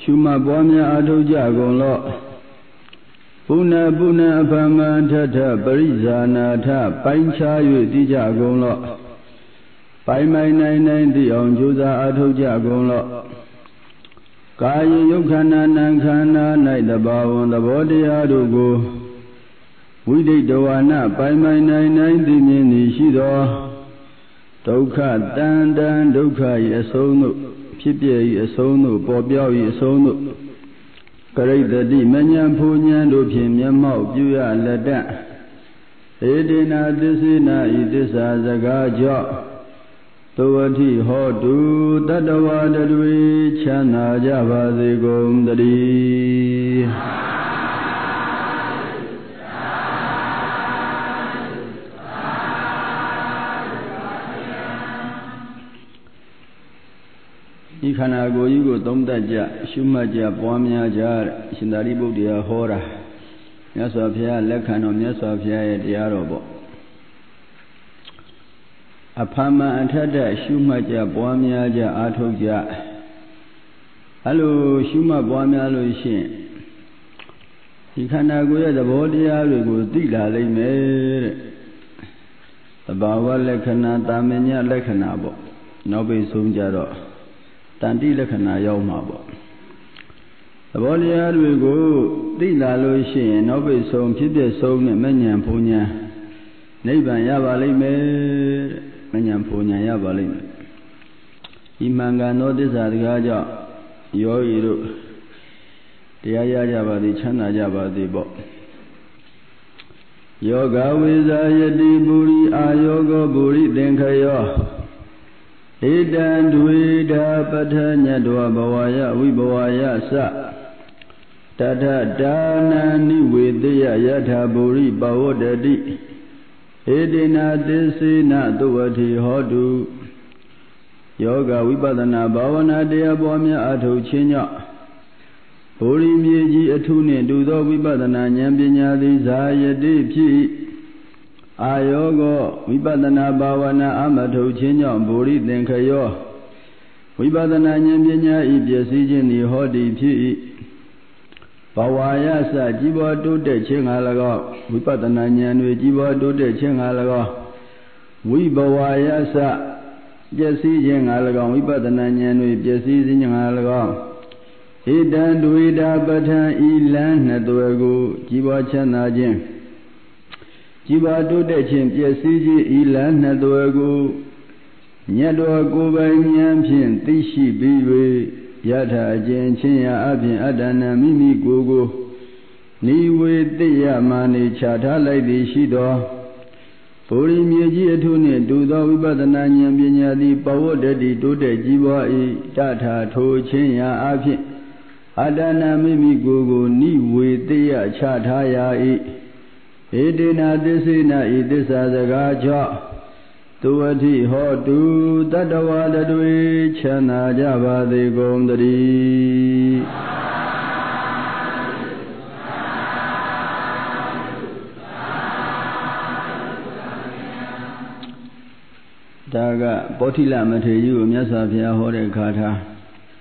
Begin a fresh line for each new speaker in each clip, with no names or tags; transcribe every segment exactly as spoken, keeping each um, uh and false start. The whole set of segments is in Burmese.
Shuma Bwamya Atoja Gonlo Puna Puna Apama Tata Parizana Ta Paincha Yudija Gonlo Pai Mai Nai Nai Di On Juda Atoja Gonlo Kaya Yukana Nankana Nai the Bawon the Body Adugo We did the one up Pai Mai Nai Nai Di Mini Shido Doka Dan Dan Doka Yasono Pipi Yasono Bobbio Yasono Great the D Manyan Punyan Lupin Yamau Juya Lada Edina Disina Idisa Zagaja Tawati Hodu Tadawa Dadwi Chana Java Zigum Dadi Ikana go you go Domdaja, Shumaja, Bwamya, Shindari Buddha Hora, Yasofia, Lekano, Yasofia, Diarobo. Apama and Tada, Shumaja, Bwamya, Atoja. Hello, Shuma Bwamya Lucian. Ikana go the body go Dila, they made the Bawa Lekana, Damenia Lekanabo, Nobi Sumjaro. Tanti Lakana Yomabo. The Bolia will go, Dila Lucian, Nobi Som, Pibia Som, Manyan Punya, Neighbor Yavali me, Manyan Punya Yavali. Imanga no desire, Yo Iru, the Ayajaba, the Chana Java, the Bo. Yoga with Ayadi Buri, Ayogo Buri, Denkayo. Edan Duida Patanya Dua Bawaya, Wibawaya Sa Tata Dana Niwidya Yata Buri Bawadadi Edina Desi Na Duati Hodu Yoga Wibadana Bawana Dea Bwamya Ato Chinya Buri Mieji Atune Dudo Wibadana Nyambinya Zayadi Pi Ayogo, Vibadana Bawana Amato Chinya, Buri Denkayo, Vibadana Nyambinya, Ibyasijin, Hodi Pi Bawaya Sa, Jiba do de Chingalago, Vibadana Nyan, Jiba do de Chingalago, Vibawaya Sa, Jasijin Alago, Vibadana Nyan, Jasijin Alago, Edan Duida Bata Ilan Naduago, Jiba Chanajin. Jiba do de chin, Piasiji, Ilan, Nadogo, Nyado by Nyampian, Tishi, Biwe, Yata, Jen, Chinya, Abin, Adana, Mimi, Gogo, Niwe, Dea, Mani, Chata, like the Shido, Puri, Mieji, Atune, do the Vibadana, Nyambinya, the Power Daddy, do the Jiba, Tata, To, Chinya, Abin, Adana, Mimi, Gogo, Niwe, Dea, Chata, Ya, Edina Disina Idisa Zagaja Tuati Hodu Tadawa Dadwi Chana Java the Gondari Daga Botila Mateyu Myasafia Hore Kata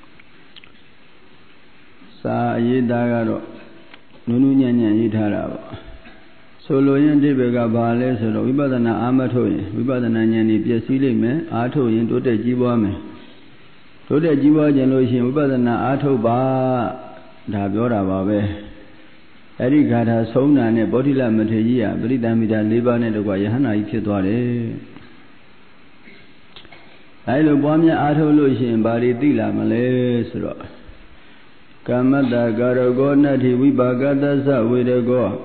Sa Yidagaro Nunu Nyan Yitaraba Solo yin Dibega Bale, so Vibadana Amatoy, Vibadana Nyani, Piasili me, Ato yin to the Jiba me. To the Jiba Generation, Vibadana Ato Ba Dabiora Babe. Ericata Sona and Botila Materia, Bridamida Liban and the Guayana Ikitore. I love Bamia Ato Lucian, Bari Dila Malay. Kamada Garago Nati, Vibagada with a go.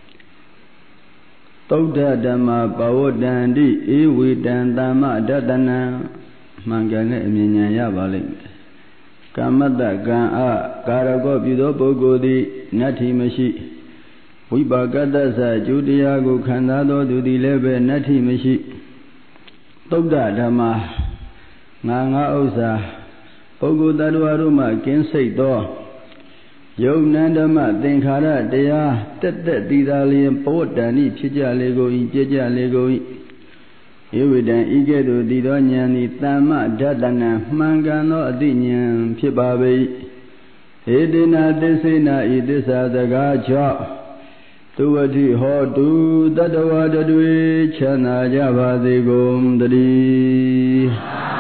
Toda Dama Bawadandi, Ewi Dandama Dadana Mangana Minya Yavali Kamada Gan A Karago Bidobo Godi Nati Mashi Wibagada Judiago Canado Dudi Lebe Nati Mashi Toda Dama Nanga Osa Pogo Daduaruma Kensei Do Young Nandama, Denkara, they are Tete Didali, Potani, Chija Lego, Jeja Lego, Evidan Igedo Didoniani, Tama, Jadana, Mangano, Adinian, Pibabe, ဧတေနသစ္စေနဤသစ္စာစကားကြောင့်သူဝတိဟောတုတတဝတတွေချမ်းသာကြပါစေကုန်တည်း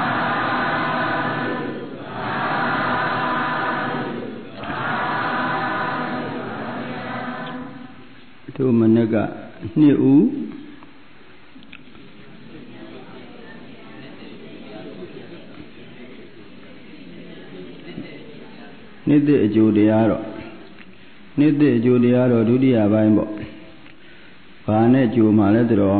သူမနက်ကနှစ်ဦးနှစ်သက်အကျိုးတရားတော့နှစ်သက်အကျိုးတရားတော့ဒုတိယပိုင်းပေါ့ဘာနဲ့ကျိုးမှလဲတော်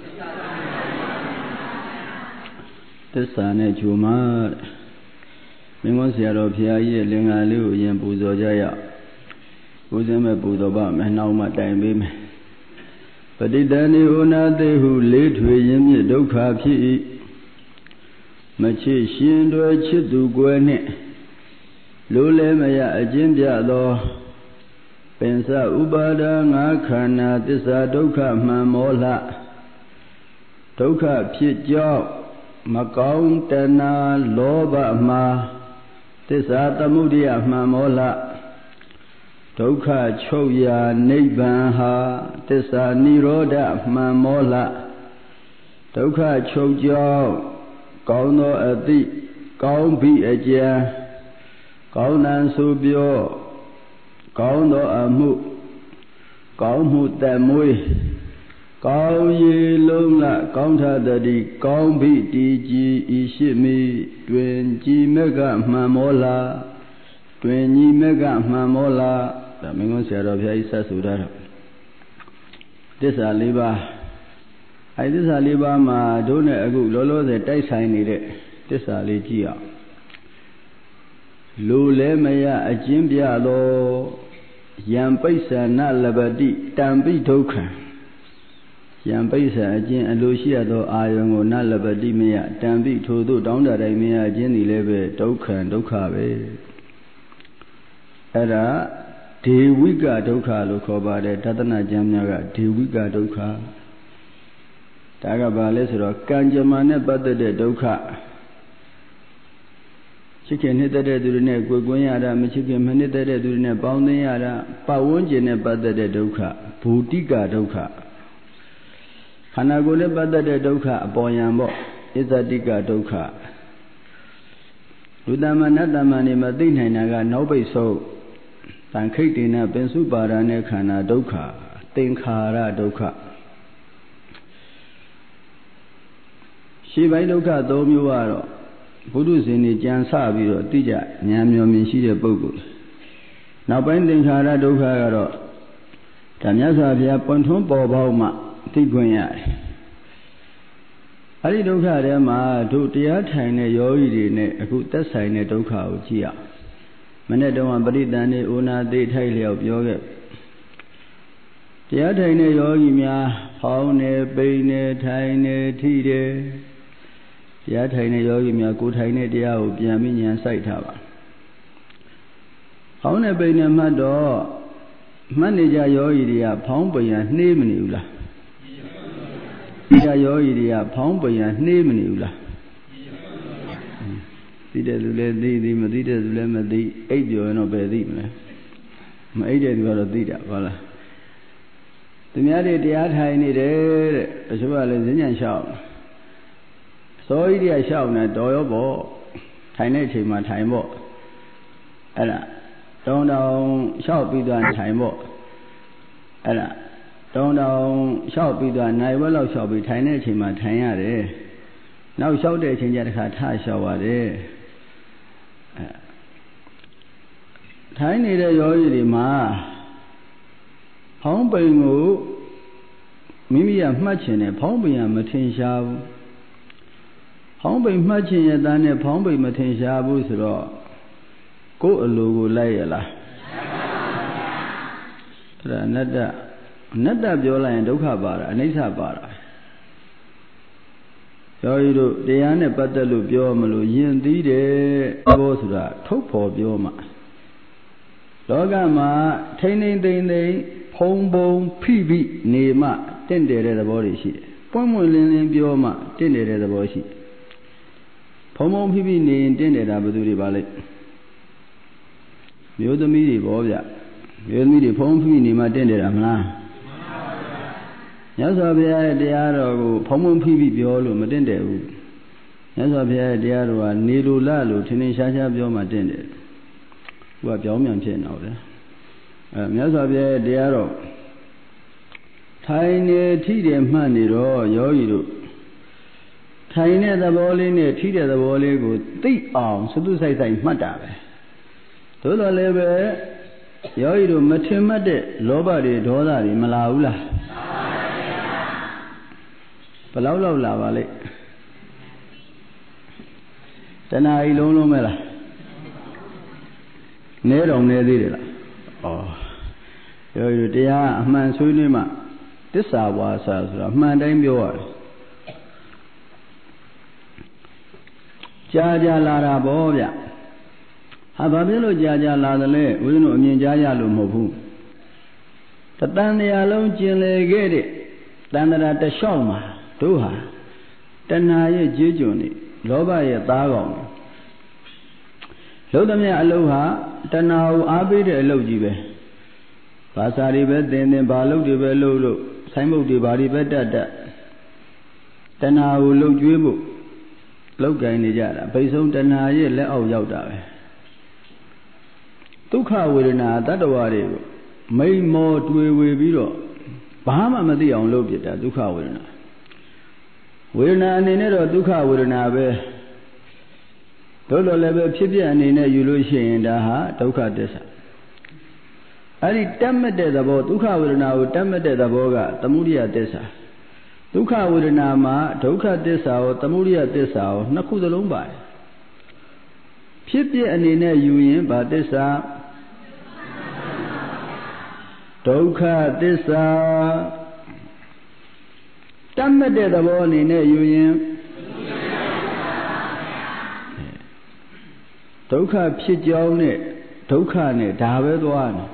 သစ္စာနဲ့ကျိုးမှမင်းမောဆရာတော်ဘုရားကြီးရဲ့လင်္ကာလေးကိုအရင်ပူဇော်ကြရပူဇော်မဲ့ပူဇော်ပါမယ်နှောင်းမှတိုင်ပေးမယ်ပဋိတန်ဒီဥနာသိဟုလေးထွေရင်းမြစ်ဒုက္ခဖြစ်၏မချစ်ရှင်တွယ်ချစ်သူကွယ်နှင့်လိုလည်းမရအကျဉ်းပြသောပင်စဥပါဒငါးခန္ဓာသစ္စာဒုက္ခမှန်မောလဒုက္ခဖြစ်ကြောင်းမကောင်းတဏှာလောဘမှာသစ္စာသမုဒယမှန်မောလဒုက္ခချုပ်ရာနိဗ္ဗာန်ဟာသစ္စာនិရောဓမှန်မောလဒုက္ခချုပ်ကြောင်းကောင်းသောအသည့်ကောင်းပြီအကျံကောင်းတန်ဆိုပြောကောင်းသောအမှုကောင်းမှုတမွေးကောင်းရည်လုံးလကောင်းထတတိကောင်းပြီတည်ကြည်ဤရှိမိတွင်ကြည်မကမှန်မောလာတွင်ညီမကမှန်မောလာဒါမင်းကုန်းဆရာတော်ဘုရားကြီးဆက်ဆိုထားတော့သစ္စာလေးပါးအဲသစ္စာလေးပါးမှာတို့နဲ့အခုလောလောဆယ်တိုက်ဆိုင်နေတဲ့သစ္စာလေးကြည့်အောင်လူလည်းမရအကျဉ်းပြသောယံပိဿနလပတိတံပိဒုက္ခံယံပိဿအကျဉ်းအလိုရှိရသောအာယုံကိုနလပတိမရတံပိထိုသို့တောင်းတတိုင်းမရအကျဉ်းသည်လည်းပဲဒုက္ခံဒုက္ခပဲအဲ့ဒါဒေဝိကဒုက္ခလို့ခေါ်ပါတယ်တသနာကျမ်းများကဒေဝိကဒုက္ခဒါကဘာလဲဆိုတော့ကံကြမ္မာနဲ့ပတ်သက်တဲ့ဒုက္ခချစ်ခင်နှစ်သက်တဲ့သူတွေနဲ့ကိုယ်ကွင်းရတာမချစ်ခင်မနှစ်သက်တဲ့သူတွေနဲ့ပေါင်းသင်းရတာပတ်ဝန်းကျင်နဲ့ပတ်သက်တဲ့ဒုက္ခဘူတိကဒုက္ခခန္ဓာကိုယ်နဲ့ပတ်သက်တဲ့ဒုက္ခအပေါ်ယံပေါ့ဣဇတိကဒုက္ခလူတမနတ်တမနေမသိနိုင်တာကနောက်ပိတ်ဆုံးတန်ခိတ်တေနပင်စုပါဒာနဲ့ခန္ဓာဒုက္ခသင်္ခါရဒုက္ခရှင်းပိုင်းဒုက္ခ၃မျိုးကတော့ဘုဒ္ဓဇင်ကြီးကြံစပြီးတော့သိကြဉာဏ်မျှော်မြင်ရှိတဲ့ပုဂ္ဂိုလ်နောက်ပိုင်းသင်္ခါရဒုက္ခကတော့ဒါမြတ်စွာဘုရားပွင့်ထွန်းပေါ်ပေါက်မှသိခွင့်ရတယ်အဲဒီဒုက္ခထဲမှာတို့တရားထိုင်တဲ့ယောဂီတွေနဲ့အခုသက်ဆိုင်တဲ့ဒုက္ခကိုကြည့်ရမနေ့တုန်းကပရိသန္တိဥနာသိထိုက်လျောက်ပြောခဲ့တရားထိုင်တဲ့ယောဂီများဖောင်းနေပိန်နေထိုင်နေထိတယ်တရားထိုင်တဲ့ယောဂီများကိုယ်ထိုင်တဲ့တရားကိုပြန်ပြီးဉာဏ်စိုက်ထားပါဖောင်းနေပိန်နေမှတ်တော့မှတ်နေကြယောဂီတွေကဖောင်းပိန်ရနှေးမနေဘူးလားဒီကယောဂီတွေကဖောင်းပိန်ရနှေးမနေဘူးလားသိတဲ့လူလည်းသိသိမသိတဲ့လူလည်းမသိအိပ်ပြောရင်တော့ပဲသိမလဲမအိပ်တဲ့လူကတော့သိတာဟုတ်လားသူများတွေတရားထိုင်နေတယ်တဲ့တချို့ကလည်းဈဉ္ဉံလျှောက်စောဤတရားလျှောက်နေတော်ရောပေါ့ထိုင်တဲ့အချိန်မှာထိုင်ပေါ့အဲ့ဒါတောင်းတောင်းလျှောက်ပြီးသွားထိုင်ပေါ့အဲ့ဒါတောင်းတောင်းလျှောက်ပြီးသွားနိုင်ဘက်လောက်လျှောက်ပြီးထိုင်တဲ့အချိန်မှာထိုင်ရတယ်နောက်လျှောက်တဲ့အချိန်ကျတစ်ခါထလျှောက်ရတယ်အဲထိုင်နေတဲ့ယောဂီတွေမှာဖောင်းပိန်ကိုမိမိကမှတ်ချင်တယ်ဖောင်းပိန်ကမထင်ရှားဘူးဖောင်းပိန်မှတ်ချင်ရတဲ့နဲ့ဖောင်းပိန်မထင်ရှားဘူးဆိုတော့ကိုယ်အလိုကိုလိုက်ရလားအဲ့ဒါအနတ္တအနတ္တပြောလိုက်ရင်ဒုက္ခပါတာအနိစ္စပါတာယောဂီတို့တရားနဲ့ပတ်သက်လို့ပြောမလို့ယဉ်သီးတယ်ဘောဆိုတာထုတ်ဖော်ပြောမှာလောကမှာထိမ့်ထိမ့်သိမ့်သိမ့်ဖုံဖုံဖိဖိနေမှတင့်တယ်တဲ့သဘောတွေရှိတယ်ပွင့်ပွင့်လင်းလင်းပြောမှတင့်တယ်တဲ့သဘောရှိတယ်ဖုံဖုံဖိဖိနေရင်တင့်တယ်တာဘယ်သူတွေပါလဲမျိုးသမီးတွေပေါ့ဗျမျိုးသမီးတွေဖုံးဖိနေမှတင့်တယ်မလားမြတ်စွာဘုရားရဲ့တရားတော်ကိုဖုံးဖုံးဖိဖိပြောလို့မတင့်တယ်ဘူးမြတ်စွာဘုရားရဲ့တရားတော်ကနေလိုလလို့ထင်ထင်ရှားရှားပြောမှတင့်တယ်သူကပြောင်းပြန်ဖြစ်နေတော့ဗျအဲမြတ်စွာဘုရားရဲ့တရားတော်ထိုင်နေထိတယ်မှတ်နေတော့ယောဂီတို့ထိုင်တဲ့သဘောလေးနဲ့ထိတဲ့သဘောလေးကိုသိအောင်စတုဆိုင်ဆိုင်မှတ်တာပဲသို့တော်လည်းပဲယောဂီတို့မထင်မှတ်တဲ့လောဘတွေဒေါသတွေမလာဘူးလားဘယ်လောက်လောက်လာပါလိမ့်တဏှာကြီးလုံးလုံးပဲလားနဲတော်နဲသေးတယ်လားဩယောဂီတို့တရားအမှန်ဆွေးနွေးမှသစ္စာဝါစာဆိုတာအမှန်တိုင်းပြောရတယ်ကြာကြာလာတာပေါ့ဗျဟာဘာဖြစ်လို့ကြာကြာလာတယ်လဲဦးဇင်းတို့အမြင်ကြားရလို့မဟုတ်ဘူးတတန်တရားလုံးကျင်လေခဲ့တဲ့တန်တရာတလျှောက်မှာတို့ဟာတဏှာရဲ့ကြေးကျွန်နေလောဘရဲ့သားကောင်လုံးသမျှအလုပ်ဟာတဏှာကိုအားပေးတဲ့အလုပ်ကြီးပဲဘာသာတွေပဲသင်သင်ဘာလုပ်တွေပဲလုပ်လို့ဆိုင်မုတ်တွေဘာတွေပဲတတ်တတ်တဏှာကိုလှုပ်ကြွေးဖို့လောက်ကင်နေကြတာပိဆုံးတဏှာရဲ့လက်အောက်ရောက်တာပဲဒုက္ခဝေဒနာတတ္တဝါတွေကိုမိန်မောတွေ့ဝေပြီးတော့ဘာမှမသိအောင်လုပ်ပြတာဒုက္ခဝေဒနာဝေဒနာအနေနဲ့တော့ဒုက္ခဝေဒနာပဲတို့လိုလည်းပဲဖြစ်ပြအနေနဲ့ယူလို့ရှိရင်ဒါဟာဒုက္ခသစ္စာအဲ့ဒီတတ်မဲ့တဲ့သဘောဒုက္ခဝေဒနာကိုတတ်မဲ့တဲ့သဘောကသမုဒိယသစ္စာဒုက္ခဝေဒနာမှာဒုက္ခသစ္စာကိုသမုဒိယသစ္စာကိုနှစ်ခုစလုံးပါတယ်ဖြစ်ပြအနေနဲ့ယူရင်ဗာသစ္စာဒုက္ခသစ္စာတတ်မဲ့တဲ့သဘောအနေနဲ့ယူရင်ဒုက္ခဖြစ်ကြောင်းနဲ့ဒုက္ခနဲ့ဒါပဲသွားနေ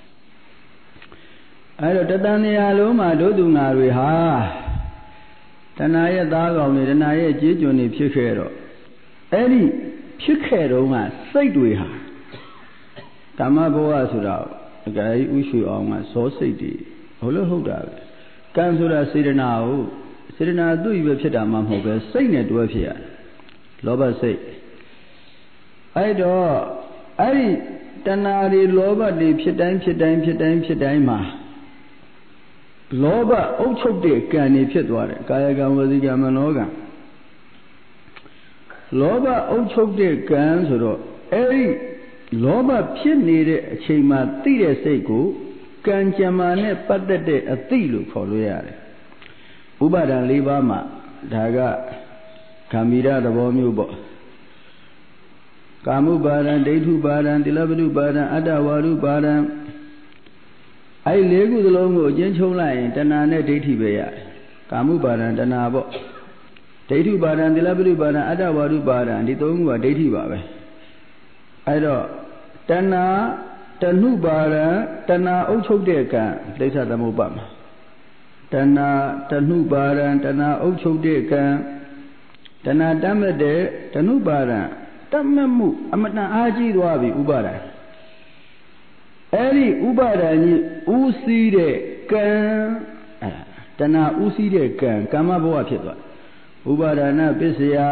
အဲ့တော့တတန်တရားလုံးမှာဒုသူငါတွေဟာတဏှာရဲ့သားကောင်တွေတဏှာရဲ့ကြေးကျွန်တွေဖြစ်ခဲ့တော့အဲ့ဒီဖြစ်ခဲ့တော့ကစိတ်တွေဟာဓမ္မဘဝဆိုတာအကြိုက်ဥရှုအောင်ကဇောစိတ်တွေဟုတ်လို့ဟုတ်တာပဲကံဆိုတာစေတနာကိုစေတနာသူ့ကြီးပဲဖြစ်တာမှမဟုတ်ပဲစိတ်နဲ့တွဲဖြစ်ရတယ်လောဘစိတ်အဲ့တော့အဲ့ဒီတဏှာတွေလောဘတွေဖြစ်တိုင်းဖြစ်တိုင်းဖြစ်တိုင်းဖြစ်တိုင်းမှာလောဘအုပ်ချုပ်တဲ့ကံတွေဖြစ်သွားတယ်ကာယကံဝစီကံမနောကံလောဘအုပ်ချုပ်တဲ့ကံဆိုတော့အဲ့ဒီလောဘဖြစ်နေတဲ့အချိန်မှာသိတဲ့စိတ်ကိုကံကြမ္မာနဲ့ပတ်သက်တဲ့အသိလို့ခေါ်လို့ရတယ်ဥပါဒံ၄ပါးမှာဒါကဂမ္မီရသဘောမျိုးပေါ့ကာမုပါဒံဒိဋ္ဌုပါဒံတိလပတုပါဒံအတ္တဝါရုပါဒံအဲ့ဒီလေးခုသလုံးကိုအကျဉ်းချုံးလိုက်ရင်တဏှာနဲ့ဒိဋ္ဌိပဲရတယ်ကာမုပါဒံတဏှာပေါ့ဒိဋ္ဌုပါဒံတိလပတုပါဒံအတ္တဝါရုပါဒံဒီသုံးခုကဒိဋ္ဌိပါပဲအဲ့တော့တဏှာတဏှုပါဒံတဏှာအုပ်ချုပ်တဲ့ကံဒိဋ္ဌသမုပ္ပါမှာတဏှာတဏှုပါဒံတဏှာအုပ်ချုပ်တဲ့ကံတဏှာတတ်မဲ့တဲ့တဏှုပါဒံတတ်မဲ့မှုအမတန်အားကြီးသွားပြီဥပါဒံအဲ့ဒီဥပါဒံကြီးဥစည်းတဲ့ကံအဲတဏှာဥစည်းတဲ့ကံကာမဘဝဖြစ်သွားဥပါဒနာပစ္စယ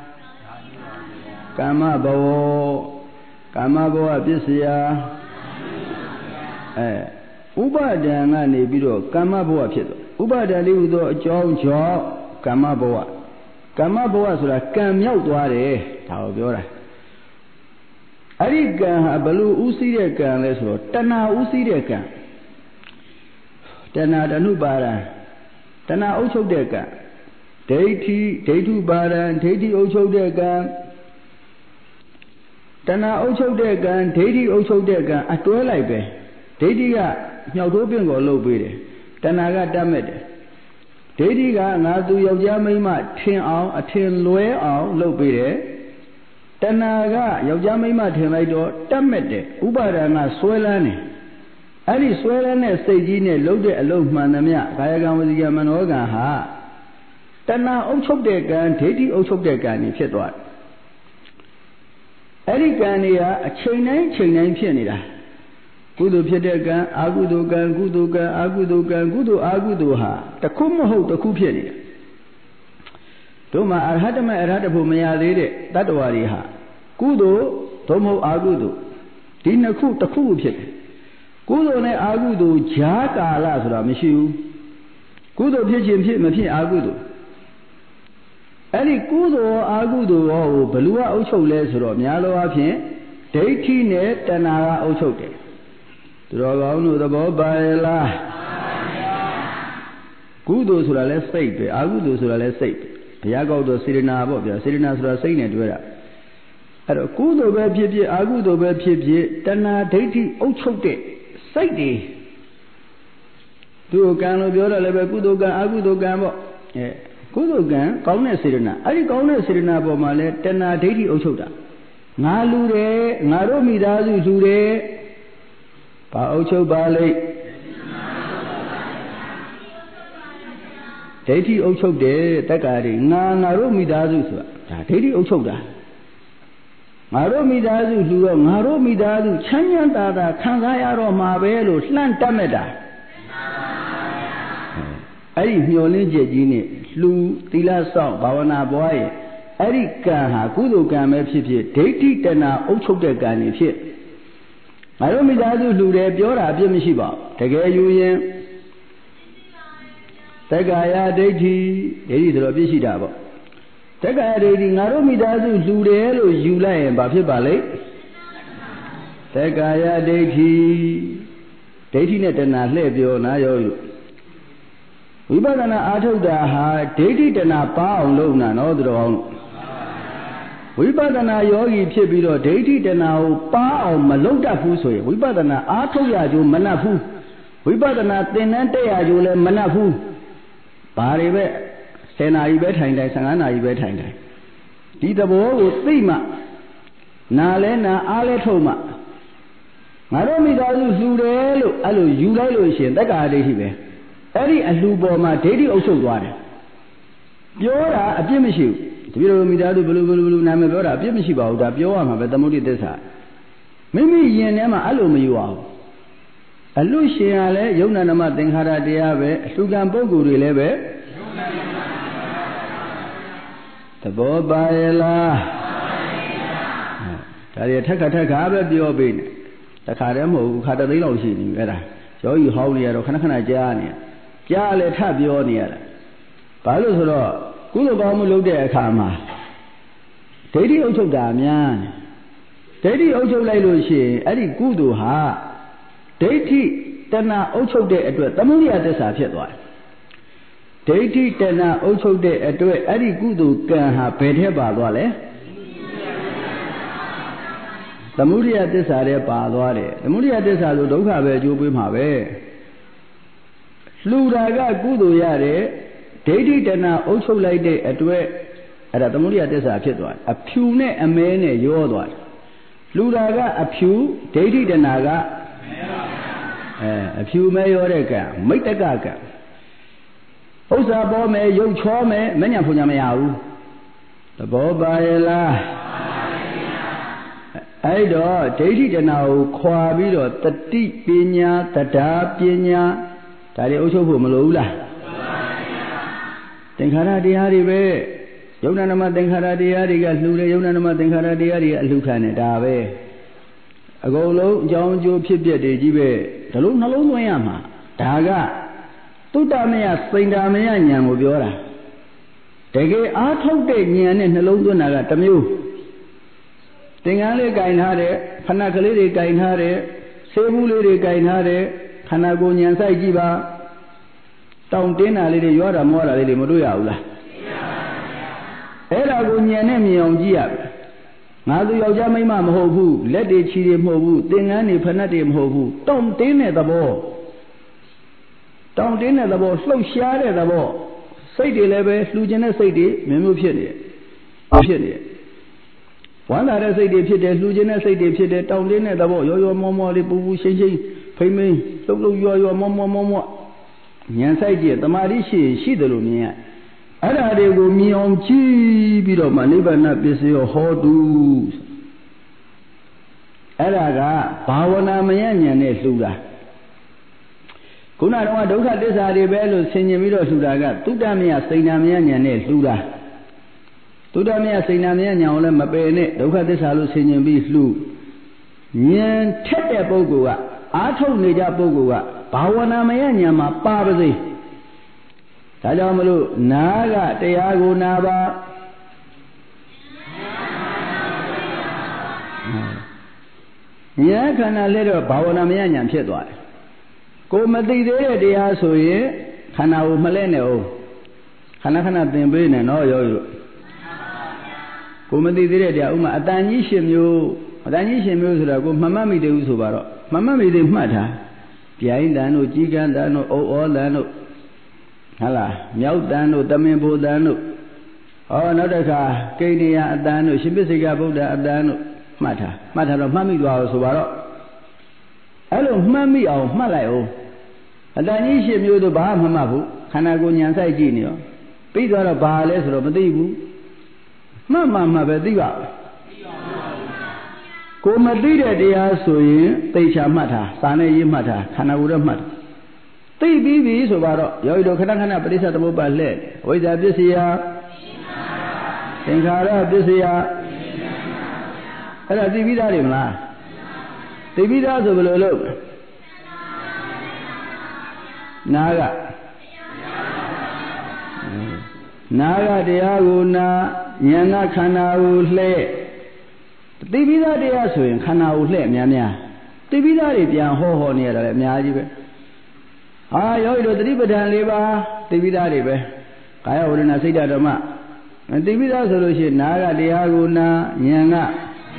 ကာမဘဝကာမဘဝပစ္စယအဲဥပါဒံကနေပြီးတော့ကာမဘဝဖြစ်သွားဥပါဒံလေးဟူသောအကြောင်းကြောင့်ကာမဘဝကာမဘဝဆိုတာကံမြောက်သွားတယ်ဒါကိုပြောတာအဲ့ဒီကံဟာဘလို့ဥစည်းတဲ့ကံလဲဆိုတော့တဏှာဥစည်းတဲ့ကံတဏှာတဏှုပါဒံတဏှာအုပ်ချုပ်တဲ့ကံဒိဋ္ဌိဒိဋ္ဌုပါဒံဒိဋ္ဌိအုပ်ချုပ်တဲ့ကံတဏှာအုပ်ချုပ်တဲ့ကံဒိဋ္ဌိအုပ်ချုပ်တဲ့ကံအတွဲလိုက်ပဲဒိဋ္ဌိကမြောက်တိုးပင်ကိုလှုပ်ပေးတယ်တဏှာကတတ်မဲ့တယ်ဒိဋ္ဌိကငါသူယောက်ျားမိန်းမထင်အောင်အထင်လွဲအောင်လုပ်ပေးတယ်တဏှာကယောက်ျားမိန်းမထင်လိုက်တော့တတ်မဲ့တယ်ဥပါဒနာဆွဲလန်းတယ်အဲ့ဒီဆွဲလန်းတဲ့စိတ်ကြီးနဲ့လုပ်တဲ့အလုပ်မှန်သမျှကာယကံဝစီကံမနောကံဟာတဏှာအုပ်ချုပ်တဲ့ကံဒိဋ္ဌိအုပ်ချုပ်တဲ့ကံนี่ဖြစ်သွားတယ်အဲ့ဒီကံတွေကအချိန်တိုင်းချိန်တိုင်းဖြစ်နေတာကုသိုလ်ဖြစ်တဲ့ကံအကုသိုလ်ကံကုသိုလ်ကံအကုသိုလ်ကံကုသိုလ်အကုသိုလ်ဟာတစ်ခုမဟုတ်တစ်ခုဖြစ်နေတာတို့မှာအရဟတမေအရဟတဖို့မရသေးတဲ့တတ္တဝါတွေဟာကုသိုလ်သို့မဟုတ်အကုသိုလ်ဒီနှစ်ခုတစ်ခုဖြစ်တယ်ကုသိုလ်နဲ့အကုသိုလ်ဈာကာလဆိုတာမရှိဘူးကုသိုလ်ဖြစ်ခြင်းဖြစ်မဖြစ်အကုသိုလ်အဲ့ဒီကုသိုလ်အကုသိုလ်ရောဘယ်လိုအုပ်ချုပ်လဲဆိုတော့များသောအားဖြင့်ဒိဋ္ဌိနဲ့တဏှာကအုပ်ချုပ်တယ်သူတော်ကောင်းတို့သဘောပါရဲ့လားကုသိုလ်ဆိုတာလဲစိတ်ပဲအကုသိုလ်ဆိုတာလဲစိတ်ဘုရားကောက်တော့စေတနာပေါ့ဗျာစေတနာဆိုတာစိတ်နဲ့တွဲတာအဲ့တော့ကုသိုလ်ပဲဖြစ်ဖြစ်အကုသိုလ်ပဲဖြစ်ဖြစ်တဏှာဒိဋ္ဌိအုပ်ချုပ်တဲ့စိတ်တွေသူကံလို့ပြောတော့လည်းပဲကုသိုလ်ကံအကုသိုလ်ကံပေါ့အဲကုသိုလ်ကံကောင်းတဲ့စေတနာအဲ့ဒီကောင်းတဲ့စေတနာပေါ်မှာလဲတဏှာဒိဋ္ဌိအုပ်ချုပ်တာငါလူတယ်ငါတို့မိသားစုလူတယ်ဘာအုပ်ချုပ်ပါလိမ့်ဒိဋ္ဌိအုပ်ချုပ်တယ်တက္ကာတွေငါငါတို့မိသားစုဆိုတာဒါဒိဋ္ဌိအုပ်ချုပ်တာငါတို့မိသားစုလူတော့ငါတို့မိသားစုချမ်းချမ်းသာသာခံစားရတော့မှာပဲလို့လှမ်းတတ်မဲ့တာအဲ့ဒီမျောလင်းချက်ကြီးနဲ့လူသီလဆောင်ဘာဝနာပွားရဲ့အဲ့ဒီကံဟာကုသိုလ်ကံပဲဖြစ်ဖြစ်ဒိဋ္ဌိတဏှာအုပ်ချုပ်တဲ့ကံနေဖြစ်ငါတို့မိသားစုလူတယ်ပြောတာအပြစ်မရှိပါဘူးတကယ်ယူရင်တက္ကာယဒိဋ္ဌိဒိဋ္ဌိဆိုတော့အပြစ်ရှိတာပေါ့တက္ကာယဒိဋ္ဌိငါတို့မိသားစုလူတယ်လို့ယူလိုက်ရင်ဘာဖြစ်ပါလိမ့်တက္ကာယဒိဋ္ဌိဒိဋ္ဌိနဲ့တဏှာလှည့်ပြောနာရောယူဝိပဿနာအာထုတ်တာဟာဒိဋ္ဌိတဏှာပါအောင်လုပ်နာနော်သူတော်အောင်ဝိပဿနာယောဂီဖြစ်ပြီးတော့ဒိဋ္ဌိတဏှာကိုပါအောင်မလုပ်တတ်ဘူးဆိုရင်ဝိပဿနာအာထုတ်ရကြိုးမနှက်ဘူးဝိပဿနာသင်တန်းတက်ရကြိုးလည်းမနှက်ဘူးဘာတွေပဲဆယ်နာရီပဲထိုင်တိုင်းဆယ်ငါးနာရီပဲထိုင်တိုင်းဒီသဘောကိုသိမှနာလဲနာအားလဲထုတ်မှငါတို့မိသားစုလှူတယ်လို့အဲ့လိုယူလိုက်လို့ရှိရင်တက္ကာဒိဋ္ဌိပဲအဲ့ဒီအလှူပေါ်မှာဒိဋ္ဌိအုပ်ချုပ်သွားတယ်ပြောတာအပြစ်မရှိဘူးတပည့်တော်မိသားစုဘလူဘလူဘလူနာမည်ပြောတာအပြစ်မရှိပါဘူးဒါပြောရမှာပဲသမုဒိသစ္စာမိမိယင်ထဲမှာအဲ့လိုမယူအောင်အလှရှင်ကလည်းယုံနာနမသင်္ခါရတရားပဲအလှူကံပုဂ္ဂိုလ်တွေလည်းပဲသဘောပါရဲ့လားဒါတွေထက်ခါထက်ခါပဲပြောပေးနေတခါတည်းမဟုတ်ဘူးခါတသိန်းလောက်ရှိနေပြီအဲ့ဒါယောဂီဟောင်းနေရတော့ခဏခဏကြားနေကြားလည်းထပ်ပြောနေရတာဘာလို့ဆိုတော့ကုသိုလ်ကောင်းမှုလုပ်တဲ့အခါမှာဒိဋ္ဌိအုပ်ချုပ်တာများဒိဋ္ဌိအုပ်ချုပ်လိုက်လို့ရှိရင်အဲ့ဒီကုသိုလ်ဟာဒိဋ္ဌိတဏှာအုပ်ချုပ်တဲ့အတွက်သမုဒိယသစ္စာဖြစ်သွားတယ်ဒိဋ္ဌိတဏှာအုပ်ချုပ်တဲ့အတွက်အဲ့ဒီကုသိုလ်ကံဟာဘယ်ထဲပါသွားလဲသမုဒိယသစ္စာထဲပါသွားတယ်သမုဒိယသစ္စာဆိုဒုက္ခပဲအကျိုးပေးမှာပဲလှူတာကကုသိုလ်ရတယ်ဒိဋ္ဌိတဏှာအုပ်ချုပ်လိုက်တဲ့အတွက်အဲ့ဒါသမုဒိယသစ္စာဖြစ်သွားတယ်အဖြူနဲ့အမဲနဲ့ရောသွားတယ်လှူတာကအဖြူဒိဋ္ဌိတဏှာကအဲအဖြူမဲရောတဲ့ကံမိတ္တကကံဥစ္စာပေါ်မယ်ရုပ်ချောမယ်မညာဖုန်ညာမရဘူးသဘောပါရဲ့လားအဲ့တော့ဒိဋ္ဌိတဏှာကိုခွာပြီးတော့တတိပညာတရားပညာဒါတွေအုပ်ချုပ်ဖို့မလိုဘူးလားသင်္ခါရတရားတွေပဲယုံနာနမသင်္ခါရတရားတွေကလှူတယ်ယုံနာနမသင်္ခါရတရားတွေကအလှူခံတယ်ဒါပဲအကုန်လုံးအကြောင်းအကျိုးဖြစ်ပျက်တွေကြီးပဲဒါလုံးနှလုံးသွင်းရမှာဒါကတုတ္တမယစိန္ဒာမယဉာဏ်ကိုပြောတာတကယ်အားထုတ်တဲ့ဉာဏ်နဲ့နှလုံးသွင်းတာကတစ်မျိုးသင်္ကန်းလေးကင်ထားတယ်ခဏကလေးတွေကင်ထားတယ်ဆေးဘူးလေးတွေကင်ထားတယ်ခန္ဓာကိုယ်ဉာဏ်ဆိုင်ကြည့်ပါတောင်းတင်းတာလေးတွေရောတာမောတာလေးတွေမတွေ့ရဘူးလားအဲ့ဒါကိုဉာဏ်နဲ့မြင်အောင်ကြည့်ရမယ်ငါသူယောက်ျားမိန်းမမဟုတ်ဘူးလက်တွေခြေတွေမဟုတ်ဘူးသင်္ကန်းတွေဖဏတ်တွေမဟုတ်ဘူးတောင်းတင်းတဲ့သဘောတောင်းတင်းတဲ့သဘောလှုပ်ရှားတဲ့သဘောစိတ်တွေလည်းပဲလှူခြင်းတဲ့စိတ်တွေမျိုးမျိုးဖြစ်နေဖြစ်နေဝမ်းသာတဲ့စိတ်တွေဖြစ်တယ်လှူခြင်းတဲ့စိတ်တွေဖြစ်တယ်တောင်းတင်းတဲ့သဘောရောရောမောမောလေးပူပူရှင်းရှင်းဖိမ့်ဖိမ့်လှုပ်လှုပ်ရောရောမောမောမောမောဉာဏ်ဆိုင်ကြည့်တမာတိရှိရှိတယ်လို့မြင်ရအဲ့ဒါတွေကိုမြင်အောင်ကြည့်ပြီးတော့မှနိဗ္ဗာန်ပစ္စယောဟောတုအဲ့ဒါကဘာဝနာမယဉာဏ်နဲ့လှူတာခုနကတော့ဒုက္ခသစ္စာတွေပဲလို့ဆင်ញင်ပြီးတော့လှူတာကသုတ္တမယစိဏ္ဏမယဉာဏ်နဲ့လှူတာသုတ္တမယစိဏ္ဏမယဉာဏ်ကိုလည်းမပယ်နဲ့ဒုက္ခသစ္စာလို့ဆင်ញင်ပြီးလှူဉာဏ်ထက်တဲ့ပုဂ္ဂိုလ်ကအာထုတ်နေကြပုဂ္ဂိုလ်ကဘာဝနာမယဉာဏ်မှာပါပါစေဒါကြောင့်မလို့နာကတရားကိုနာပါဉာဏ်ခန္ဓာလဲတော့ဘာဝနာမယဉာဏ်ဖြစ်သွားတယ်ကိုမသိသေးတဲ့တရားဆိုရင်ခန္ဓာကိုမလဲနဲ့အောင်ခဏခဏသင်ပေးနေနော်ရောရောကိုမသိသေးတဲ့တရားဥမာအတန်ကြီးရှင်မျိုးအတန်ကြီးရှင်မျိုးဆိုတော့ကိုမမှတ်မိသေးဘူးဆိုပါတော့မမှတ်မိသေးမှတ်ထားပြိုင်တန်တို့ကြီးကန်းတန်တို့အုပ်ဩတန်တို့ဟုတ်လားမြောက်တန်တို့တမင်ဘုတန်တို့ဟောနောက်တစ်ခါကိဋ္တယအတန်တို့ရှင်ပစ္စေကဗုဒ္ဓအတန်တို့မှတ်ထားမှတ်ထားတော့မှတ်မိသွားလို့ဆိုပါတော့အဲ့လိုမှတ်မိအောင်မှတ်လိုက်အောင်အတန်ကြီးရှစ်မျိုးတို့ဘာမှမမှတ်ဘူးခန္ဓာကိုယ်ဉာဏ်ဆိုင်ကြည့်နေရောပြီးသွားတော့ဘာလဲဆိုတော့မသိဘူးမှတ်မှမှပဲသိပါကိုမသိတဲ့တရားဆိုရင်သိချာမှတ်ထားစာနဲ့ရေးမှတ်ထားခန္ဓာကိုယ်တော့မှတ်သိပြီးပြီဆိုပါတော့ယောဂီတို့ခဏခဏပရိစ္ဆေသမုပ္ပါလှဲ့ဝိဇ္ဇာပစ္စယသင်္ခါရပစ္စယအဲ့ဒါသိပြီးသားတွေမလားသိပြီးသားဆိုဘယ်လိုလုပ်နာကနာကတရားကိုနာဉာဏ်ကခန္ဓာကိုလှဲ့သိပြီးသားတရားဆိုရင်ခန္ဓာကိုလှဲ့များများသိပြီးသားတွေပြန်ဟောဟောနေရတာလည်းအများကြီးပဲဟာယောဂီတို့သတိပဋ္ဌာန်၄ပါးသိပြီးသားတွေပဲကာယဝေဒနာစိတ်ဓာတ်ဓမ္မသိပြီးသားဆိုလို့ရှိရင်နာကတရားကိုနာဉာဏ်က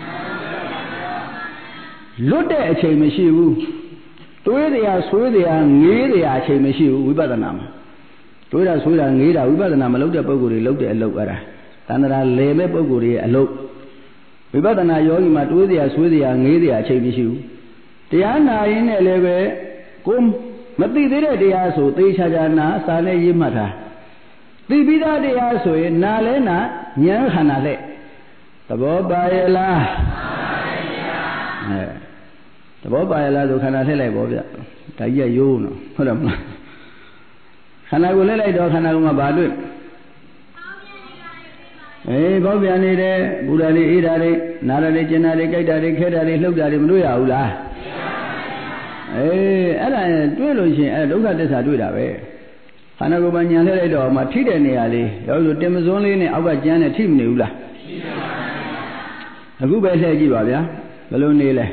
လွတ်တဲ့အချိန်မရှိဘူးတွေးတရားဆွေးတရားငေးတရားအချိန်မရှိဘူးဝိပဿနာမှာတွေးတာဆွေးတာငေးတာဝိပဿနာမလုပ်တဲ့ပုဂ္ဂိုလ်တွေလုပ်တဲ့အလုပ်အဲ့ဒါတဏ္ဍာလယ်မဲ့ပုဂ္ဂိုလ်တွေရဲ့အလုပ်ဝိပဿနာယောဂီမှာတွေးတရားဆွေးတရားငေးတရားအချိန်မရှိဘူးတရားနာရင်းနဲ့လည်းပဲကိုမသိသေးတဲ့တရားဆိုသေချာချာနာစာနဲ့ရေးမှတ်တာသိပြီးသားတရားဆိုရင်နာလဲနာဉာဏ်ခန္ဓာလက်သဘောပါရဲ့လားအဲသဘောပါရဲ့လားဆိုခန္ဓာလှည့်လိုက်ပေါ့ဗျဒါကြီးကရိုးနော်ဟုတ်တယ်မလားခန္ဓာကိုလှည့်လိုက်တော့ခန္ဓာကမှဘာတွေ့အေးဘောပြန်နေတယ်ဘုရားလေးအေးတာလေးနားတာလေးကျင်တာလေးကြိုက်တာလေးခဲတာလေးလှုပ်တာလေးမတွေ့ရဘူးလားအေးအဲ့ဒါတွေ့လို့ရှိရင်အဲ့ဒုက္ခသစ္စာတွေ့တာပဲခန္ဓာကိုယ်မှာညာလှည့်လိုက်တော့မှထိတဲ့နေရာလေးရောလို့တင်မစွန်းလေးနဲ့အောက်ကကျန်းနဲ့ထိမနေဘူးလားအခုပဲလှည့်ကြည့်ပါဗျာဘယ်လိုနေလဲ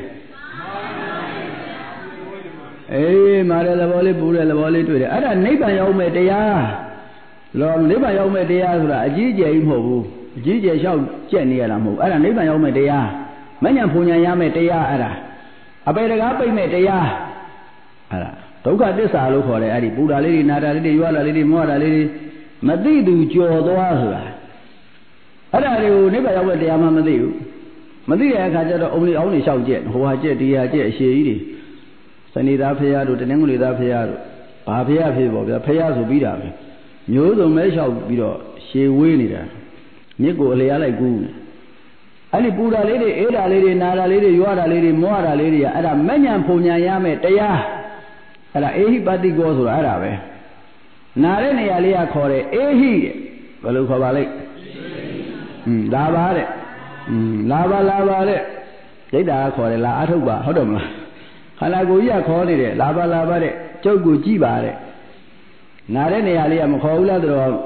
အေးမာတဲ့သဘောလေးပူတဲ့သဘောလေးတွေ့တယ်အဲ့ဒါနိဗ္ဗာန်ရောက်မဲ့တရားလောနိဗ္ဗာန်ရောက်မဲ့တရားဆိုတာအကြီးအကျယ်ကြီးမဟုတ်ဘူးအကြီးအကျယ်လျှောက်ကြက်နေရတာမဟုတ်အဲ့ဒါနိဗ္ဗာန်ရောက်မဲ့တရားမဉဏ်ဖူဉဏ်ရမဲ့တရားအဲ့ဒါအပေတကားပိတ်မဲ့တရားအဲ့ဒါဒုက္ခသစ္စာလို့ခေါ်တယ်အဲ့ဒီပူတာလေးတွေနာတာလေးတွေရွာတာလေးတွေမောတာလေးတွေမသိသူကြော်သွားဆိုတာအဲ့ဒါတွေကိုနိဗ္ဗာန်ရောက်မဲ့တရားမှမသိဘူးမသိတဲ့အခါကျတော့အုံလေးအောင်းနေလျှောက်ကြက်ဟိုဟာကြက်ဒီဟာကြက်အရှိကြီးတွေစနေသားဖရာတို့တနင်္ဂနွေသားဖရာတို့ဘာဖရာဖြစ်ပေါ့ဗျာဖရာဆိုပြီးတာပဲမျိုးစုံမဲလျှောက်ပြီးတော့ရှည်ဝေးနေတာမြစ်ကိုအလျားလိုက်ကူးနေအဲ့ဒီပူတာလေးတွေအေးတာလေးတွေနာတာလေးတွေရွာတာလေးတွေမောတာလေးတွေကအဲ့ဒါမဉဏ်ဖုန်ဉဏ်ရမယ်တရားအဲ့ဒါအေဟိပတိကောဆိုတာအဲ့ဒါပဲနာတဲ့နေရာလေးကခေါ်တယ်အေဟိတဲ့ဘယ်လိုခေါ်ပါလိမ့်อืมလာပါတဲ့อืมလာပါလာပါတဲ့ဒိဋ္ဌာကခေါ်တယ်လာအထုတ်ပါဟုတ်တယ်မလားခန္ဓာကိုယ်ကြီးကခေါ်နေတယ်လာပါလာပါတဲ့ကျုပ်ကိုကြည့်ပါတဲ့နာတဲ့နေရာလေးကမခေါ်ဘူးလားတော်အဲ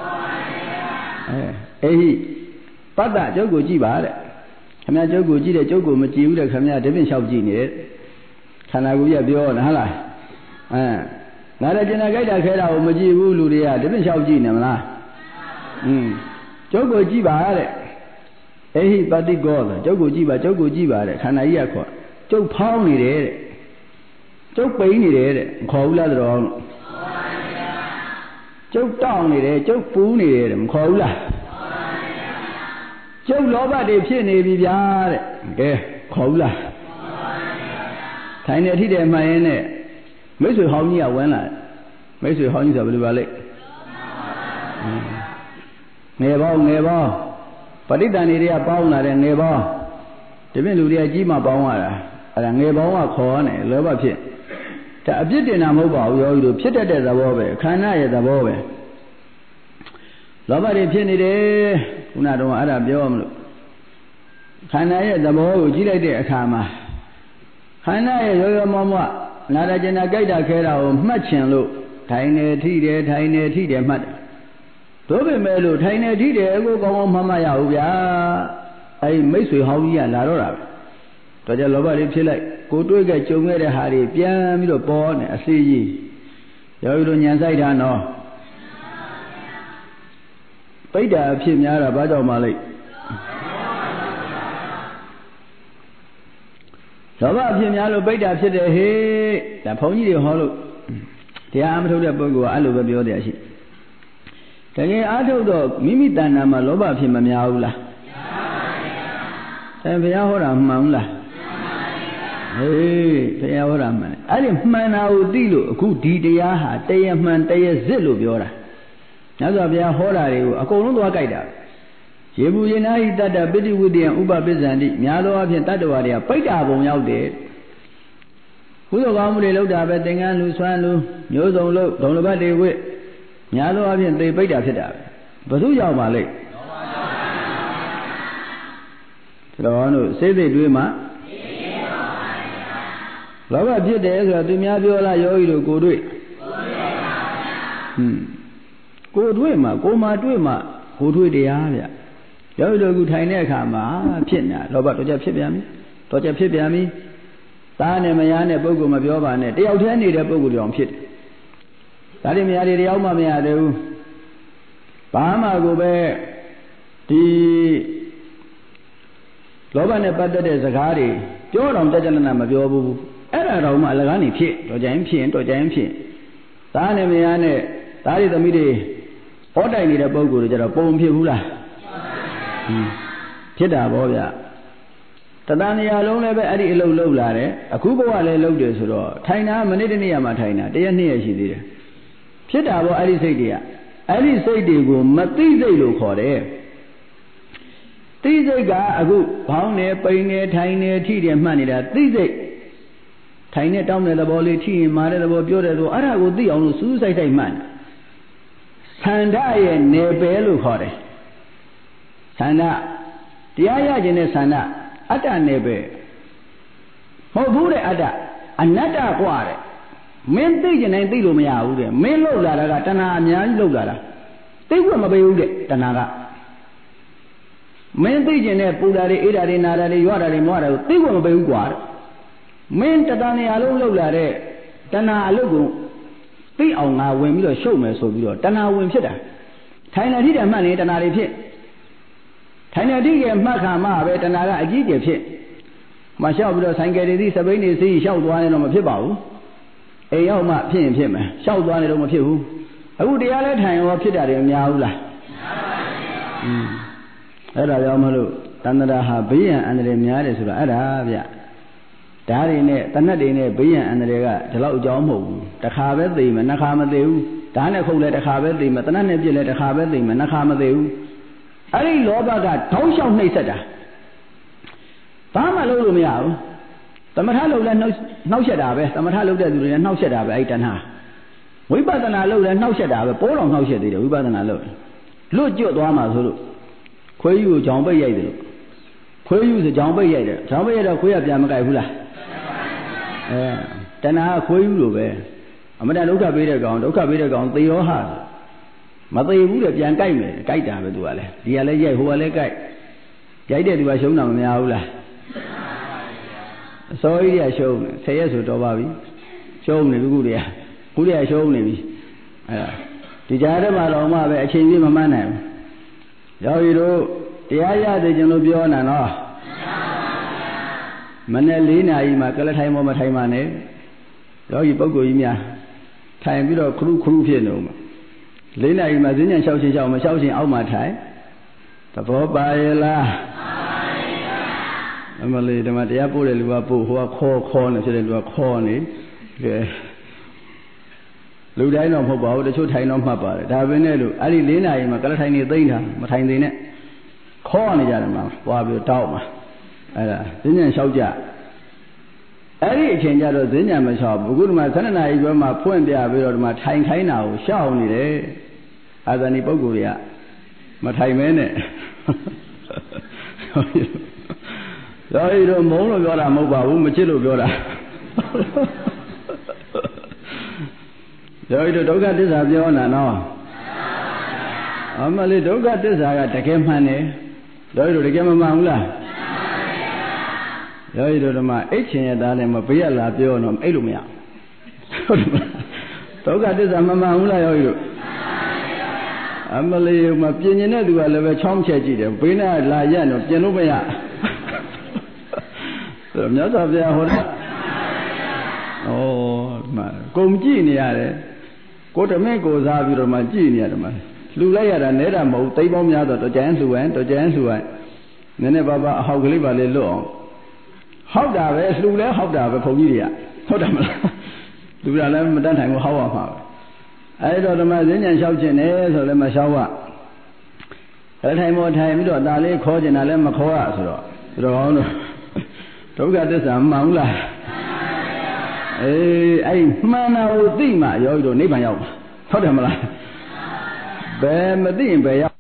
အေဟိပတ္တကျုပ်ကိုကြည့်ပါတဲ့ခင်ဗျားကျုပ်ကိုကြည့်တယ်ကျုပ်ကိုမကြည့်ဘူးတဲ့ခင်ဗျားတပည့်လျှောက်ကြည့်နေတယ်ခန္ဓာကိုယ်ကြီးကပြောတယ်ဟုတ်လားအဲနားတဲ့ကျင်နာကြိုက်တာခဲတာကိုမကြည့်ဘူးလူတွေကတပည့်လျှောက်ကြည့်နေမလားอืมကျုပ်ကိုကြည့်ပါတဲ့အေဟိပတိကောဆိုကျုပ်ကိုကြည့်ပါကျုပ်ကိုကြည့်ပါတဲ့ခန္ဓာကြီးကခေါ်ကျုပ်ဖောင်းနေတယ်တဲ့ကျုပ်ပိန်နေတယ်တဲ့မခေါ်ဘူးလားတော်အောင်ကျုပ်တောင်းနေတယ်ကျုပ်ပူးနေတယ်တဲ့မခေါ်ဘူးလားကျုပ်လောဘတွေဖြစ်နေပြီဗျာတဲ့ကဲခေါ်ဘူးလားထိုင်နေအထိတယ်မှန်ရင်နဲ့မိတ်ဆွေဟောင်းကြီးကဝန်းလာမိတ်ဆွေဟောင်းကြီးဆိုဘယ်လိုပါလဲငယ်ပေါင်းငယ်ပေါင်းပဋိသန္ဓေတွေကပေါင်းလာတဲ့ငယ်ပေါင်းဒီပြင်လူတွေကကြီးမှပေါင်းရတာအဲ့ဒါငယ်ပေါင်းကခေါ်ရတယ်လောဘဖြစ်ဒါအပြစ်တင်တာမဟုတ်ပါဘူးယောဂီတို့ဖြစ်တတ်တဲ့သဘောပဲခန္ဓာရဲ့သဘောပဲလောဘတွေဖြစ်နေတယ်ခုနတော့အဲ့ဒါပြောမလို့ခန္ဓာရဲ့သဘောကိုကြည့်လိုက်တဲ့အခါမှာခန္ဓာရဲ့ရောရောမောမောနာရကျင်နာကြိုက်တာခဲတာကိုမှတ်ချင်လို့ထိုင်နေထိတယ်ထိုင်နေထိတယ်မှတ်တယ်တို့ပေမဲ့လို့ထိုင်နေထိတယ်ကိုကောင်းကောင်းမှတ်မရဘူးဗျာအဲ့မိတ်ဆွေဟောင်းကြီးကလာတော့တာပဲတော့ကြလောဘလေးဖြစ်လိုက်ကိုတွေးကြကြုံခဲ့တဲ့ဟာတွေပြန်ပြီးတော့ပေါ်နေအစီကြီးယောဂီတို့ညံဆိုင်တာနော်ပိဋ္ဌာအဖြစ်များတာဘာကြောင့်မှလိုက်လောဘအဖြစ်များလို့ပိဋ္ဌာဖြစ်တယ်ဟေးဒါဘုန်းကြီးတွေဟောလို့တရားမထုတ်တဲ့ပုဂ္ဂိုလ်ကအဲ့လိုပဲပြောတယ်ရှိတကယ်အားထုတ်တော့မိမိတဏ္ဍာမှာလောဘဖြစ်မများဘူးလားမှန်ပါဗျာအဲဘုရားဟောတာမှန်ဘူးလားဟေးဘုရားဟောတာမှန်အဲ့ဒီမှန်တာကိုသိလို့အခုဒီတရားဟာတရားမှန်တရားစစ်လို့ပြောတာညဇောဘုရားဟောတာတွေကိုအကုန်လုံးသွားကြိုက်တာရေဘူးရေနာဟိတတ္တပိဋိဝိတ္တယံဥပပစ္စန္တိများသောအားဖြင့်တတ္တဝါတွေကပိဋ္ဌာဘုံရောက်တယ်ကုသိုလ်ကောင်းမှုတွေလုပ်တာပဲသင်္ကန်းလူဆွမ်းလူမျိုးစုံလို့ဒုံလဘတ်တွေဝိများသောအားဖြင့်သေပိဋ္ဌာဖြစ်တာပဲဘယ်သူရောက်ပါလိမ့်တော်တို့စိတ်သိတွေးမှလောဘဖြစ်တယ်ဆိုတော့သူများပြောလားယောဂီတို့ကိုတွေ့ဟွန်းကိုတွေ့မှကိုမှတွေ့မှကိုတွေ့တရားဗျယောဂီတို့ကထိုင်တဲ့အခါမှာဖြစ်နေတာလောဘတော့ကြဖြစ်ပြန်ပြီတော့ကြဖြစ်ပြန်ပြီသားနဲ့မယားနဲ့ပုဂ္ဂိုလ်မပြောပါနဲ့တယောက်တည်းနေတဲ့ပုဂ္ဂိုလ်တောင်ဖြစ်တယ်ဒါတွေမယားတွေတယောက်မှမရသေးဘူးဘာမှကိုပဲဒီလောဘနဲ့ပတ်သက်တဲ့စကားတွေပြောတော့ကြကြလနာမပြောဘူးအဲ့ဒါတော့မှအလကားနေဖြစ်တော့ကြရင်ဖြစ်တော့ကြရင်ဖြစ်သားနဲ့မယားနဲ့သားတွေသမီးတွေဟောတိုင်နေတဲ့ပုဂ္ဂိုလ်တွေကြတော့ပုံဖြစ်ဘူးလားဖြစ်တာပေါ့ဗျတဏှာနေရာလုံးလည်းပဲအဲ့ဒီအလုပ်လုပ်လာတယ်အခုဘဝလည်းလုပ်တယ်ဆိုတော့ထိုင်တာမိနစ်တစ်နေ့မှထိုင်တာတရက်နှစ်ရက်ရှိသေးတယ်ဖြစ်တာပေါ့အဲ့ဒီစိတ်တွေကအဲ့ဒီစိတ်တွေကိုမသိစိတ်လို့ခေါ်တယ်သိစိတ်ကအခုဘောင်းနေပိန်နေထိုင်နေထိတယ်မှတ်နေတာသိစိတ်ထိုင်နေတောင်းတဲ့သဘောလေးထိရင်မာတဲ့သဘောပြောတဲ့သဘောအဲ့ဒါကိုသိအောင်လို့စူးစိုက်တိုက်မှတ်ဆန္ဒရဲ့နေပယ်လို့ခေါ်တယ်ဆန္ဒတရားရခြင်းနဲ့ဆန္ဒအတ္တနေပယ်မဟုတ်ဘူးတဲ့အတ္တအနတ္တกว่าတဲ့မင်းသိကျင်တိုင်းသိလို့မရဘူးတဲ့မင်းလှုပ်လာတာကတဏှာအများကြီးလှုပ်လာတာသိခွင့်မပေးဘူးတဲ့တဏှာကမင်းသိကျင်တဲ့ပူတာတွေအေးတာတွေနာတာတွေရွတာတွေမွားတာကိုသိခွင့်မပေးဘူးกว่าတဲ့မင်းတဏှာနေရာလုံးလှုပ်လာတဲ့တဏှာအလုပ်ကိုသိအောင်ငါဝင်ပြီးတော့ရှုပ်မယ်ဆိုပြီးတော့တဏှာဝင်ဖြစ်တာထိုင်နေထိတယ်မှတ်နေတဏှာတွေဖြစ်ထိုင်နေထိတယ်မှတ်ခါမှပဲတဏှာကအကြီးကျယ်ဖြစ်မလျှောက်ပြီးတော့ဆိုင်ကယ်တွေစီစပိန်တွေစီလျှောက်သွားနေတော့မဖြစ်ပါဘူးအိမ်ရောက်မှဖြစ်ရင်ဖြစ်မယ်လျှောက်သွားနေတော့မဖြစ်ဘူးအခုတရားလဲထိုင်ရောဖြစ်တာတွေမများဘူးလားอืมအဲ့ဒါကြောင့်မလို့တဏှာဟာဘေးရန်အန္တရာယ်များတယ်ဆိုတာအဲ့ဒါဗျဓာတ်တွေနဲ့တဏှတ်တွေနဲ့ဘေးရန်အန္တရာယ်ကဒီလောက်အကြောင်းမဟုတ်ဘူးတစ်ခါပဲသိမယ်နှစ်ခါမသိဘူးဓာတ်နဲ့ခုတ်လဲတစ်ခါပဲသိမယ်တဏှတ်နဲ့ပြစ်လဲတစ်ခါပဲသိမယ်နှစ်ခါမသိဘူးအဲ့ဒီလောဘကထောင်းလျှောက်နှိပ်စက်တာဘာမှလုပ်လို့မရဘူးသမထလုပ်လဲနှောက်နှောက်ရက်တာပဲသမထလုပ်တဲ့သူတွေလည်းနှောက်ရက်တာပဲအဲ့တဏှာဝိပဿနာလုပ်လဲနှောက်ရက်တာပဲပိုးတော်နှောက်ရက်သေးတယ်ဝိပဿနာလုပ်လွတ်ကျွတ်သွားမှာဆိုလို့ခွေးယူကိုကြောင်ပိတ်ရိုက်တယ်လို့ခွေးယူဆိုကြောင်ပိတ်ရိုက်တယ်ကြောင်ပိတ်ရိုက်တော့ခွေးကပြန်မကြိုက်ဘူးလားအဲတဏှာကခွေးယူလိုပဲအမတန်ဒုက္ခပေးတဲ့ကောင်ဒုက္ခပေးတဲ့ကောင်သေရောဟာမသေးဘူးလေပြန်ကြိုက်မယ်ကြိုက်တာပဲသူကလည်းဒီကလည်းရိုက်ဟိုကလည်းကြိုက်ရိုက်တဲ့သူကရှုံးတာမများဘူးလားအစောကြီးကရှုံးတယ်ဆယ်ရက်ဆိုတော့ပါပြီရှုံးနေပြီခုတည်းခုတည်းရှုံးနေပြီအဲဒါဒီကြားထဲမှာတော့မှပဲအချိန်ကြီးမမှန်းနိုင်ဘူးယောဂီတို့တရားရသေးခြင်းလို့ပြောနေတာနော်မနေ့လေးနာရီမှာကလထိုင်မောမထိုင်ပါနဲ့ယောဂီပုဂ္ဂိုလ်ကြီးများထိုင်ပြီးတော့ခရုခရုဖြစ်နေဦးမှာလေးနာရီမှာဈဉ္ဉံလျှောက်ချင်းလျှောက်မလျှောက်ချင်းအောက်မှာထိုင်သဘောပါရဲ့လားအမလေးဓမ္မတရားပို့တဲ့လူကပို့ဟိုကခေါ်ခေါ်နေဖြစ်တဲ့လူကခေါ်နေကဲလူတိုင်းတော့မဟုတ်ပါဘူးတချို့ထိုင်တော့မှတ်ပါတယ်ဒါပဲနဲ့လို့အဲ့ဒီလေးနာရီမှာကလထိုင်နေသိမ့်တာမထိုင်သေးနဲ့ခေါ်နေကြတယ်မှာပွားပြီးတောက်မှာအဲ့ဒါဈဉ္ဉံလျှောက်ကြအဲ့ဒီအချိန်ကျတော့ဈဉ္ဉံမလျှောက်ဘူးအခုဒီမှာဆန္ဒနာကြီးဘက်မှာဖွင့်ပြပြီးတော့ဒီမှာထိုင်ခိုင်းတာကိုရှောက်နေတယ်အာဇာနည်ပုဂ္ဂိုလ်တွေကမထိုင်မဲနဲ့ရောဤတော့မုန်းလို့ပြောတာမဟုတ်ပါဘူးမချစ်လို့ပြောတာရောဤတော့ဒုက္ခသစ္စာပြောနေတာနော်အမလေးဒုက္ခသစ္စာကတကယ်မှန်တယ်ရောဤတော့တကယ်မမှန်ဘူးလားရောဤတော့ဓမ္မအိတ်ချင်ရသားနဲ့မဘေးရလာပြောတော့အိတ်လို့မရဟုတ်တယ်မလားဒုက္ခသစ္စာမမှန်ဘူးလားရောဤတော့အမလေးမပြင်ကျင်တဲ့သူကလည်းပဲချောင်းချက်ကြည့်တယ်ဘေးနဲ့လာရက်တော့ပြင်လို့မရဆိုမြတ်စွာဘုရားဟောတာဩမကုံကြည့်နေရတယ်ကိုတမင်းကိုစားပြီးတော့မှကြည့်နေရတယ်မလှူလိုက်ရတာနဲတာမဟုတ်သိပေါင်းများတော့တော်ကြမ်းလှူရင်တော်ကြမ်းလှူရင်နည်းနည်းပါးပါအဟောက်ကလေးပါလေလွတ်အောင်ဟောက်တာပဲလှူလဲဟောက်တာပဲဘုန်းကြီးတွေကဟုတ်တယ်မလားလူရလည်းမတတ်နိုင်ဘူးဟောက်ရမှာပဲအဲ့တော့ဓမ္မဈဉ္ဉံလျှောက်ခြင်းနဲ့ဆိုလည်းမလျှောက်ရအဲ့ထိုင်မောထိုင်ပြီးတော့ဒါလေးခေါ်ကျင်တာလည်းမခေါ်ရဆိုတော့ဒီတော့ကောင်းတော့ဒုက္ခသစ္စာမှန်ဘူးလားအေးအဲ့မှန်တာကိုသိမှယောဂီတို့နိဗ္ဗာန်ရောက်မှာဟုတ်တယ်မလားဘယ်မသိရင်ဘယ်ရောက်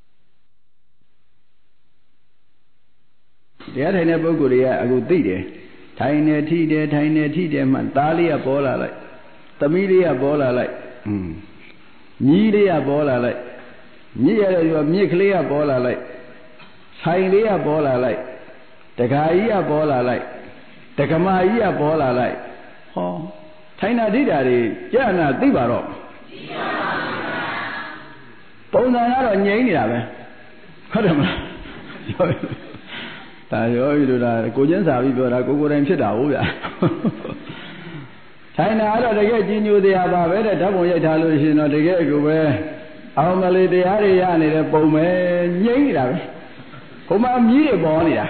တရားထိုင်တဲ့ပုဂ္ဂိုလ်တွေကအခုသိတယ်ထိုင်နေထိတယ်ထိုင်နေထိတယ်မှသားလေးကပေါ်လာလိုက်သမီးလေးကပေါ်လာလိုက်อืมညီးလေးကပေါ်လာလိုက်မြစ်ရတဲ့ရောမြစ်ကလေးကပေါ်လာလိုက်ဆိုင်လေးကပေါ်လာလိုက်တခါကြီးကပေါ်လာလိုက်တက္ကမကြီးကပေါ်လာလိုက်ဟောထိုင်တာဒိဋ္ဌာတွေကြာနာသိပါတော့ပုံစံကတော့ငြိမ်းနေတာပဲဟုတ်တယ်မလားဒါရောဤလိုဒါကိုချင်းစာပြီးပြောတာကိုကိုယ်တိုင်ဖြစ်တာဟုတ်ဗျာထိုင်တာကတော့တကယ်ကြီးညိုတရားပါပဲတဲ့ဓာတ်ပုံရိုက်ထားလို့ရှိရင်တော့တကယ်ကိုပဲအောင်မလေးတရားတွေရနေတဲ့ပုံပဲငြိမ်းနေတာပဲဟိုမှာမြည်တွေပေါ်နေတာ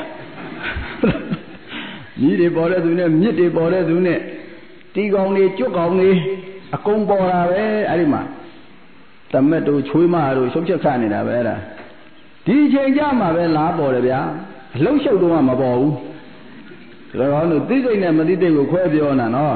မြည်တွေပေါ်တဲ့သူနဲ့မြစ်တွေပေါ်တဲ့သူနဲ့တီကောင်တွေကျွတ်ကောင်တွေအကုန်ပေါ်တာပဲအဲ့ဒီမှာတမက်တို့ချွေးမတို့ရှုပ်ချက်ခနေတာပဲအဲ့ဒါဒီအချိန်ကြမှာပဲလားပေါ်တယ်ဗျာအလုံးရှုပ်တော့မှမပေါ်ဘူးဒါကောင်တို့သိစိတ်နဲ့မသိစိတ်ကိုခွဲပြောနေတာနော်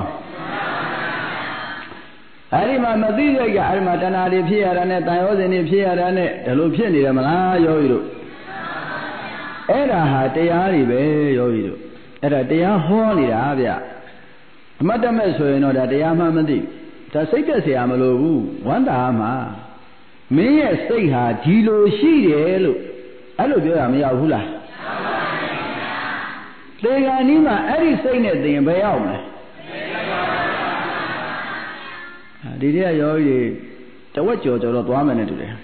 အဲ့ဒီမှာမသိစိတ်ကအဲ့ဒီမှာတဏှာတွေဖြစ်ရတာနဲ့တန်ရောစဉ်တွေဖြစ်ရတာနဲ့ဒါလိုဖြစ်နေတယ်မလားယောဂီတို့အဲ့ဒါဟာတရားတွေပဲယောဂီတို့အဲ့ဒါတရားဟောနေတာဗျအမတ်တမဲ့ဆိုရင်တော့ဒါတရားမှမသိဒါစိတ်သက်เสียမလို့ဘူးဝန္တာမှာမင်းရဲ့စိတ်ဟာဒီလိုရှိတယ်လို့အဲ့လိုပြောရမရဘူးလားသေဂာနီးမှာအဲ့ဒီစိတ်နဲ့သိရင်ဘယ်ရောက်မလဲဒီတည်းရောကြီးတဝက်ကြော်ကြော်တော့သွားမယ်နဲ့တူတယ်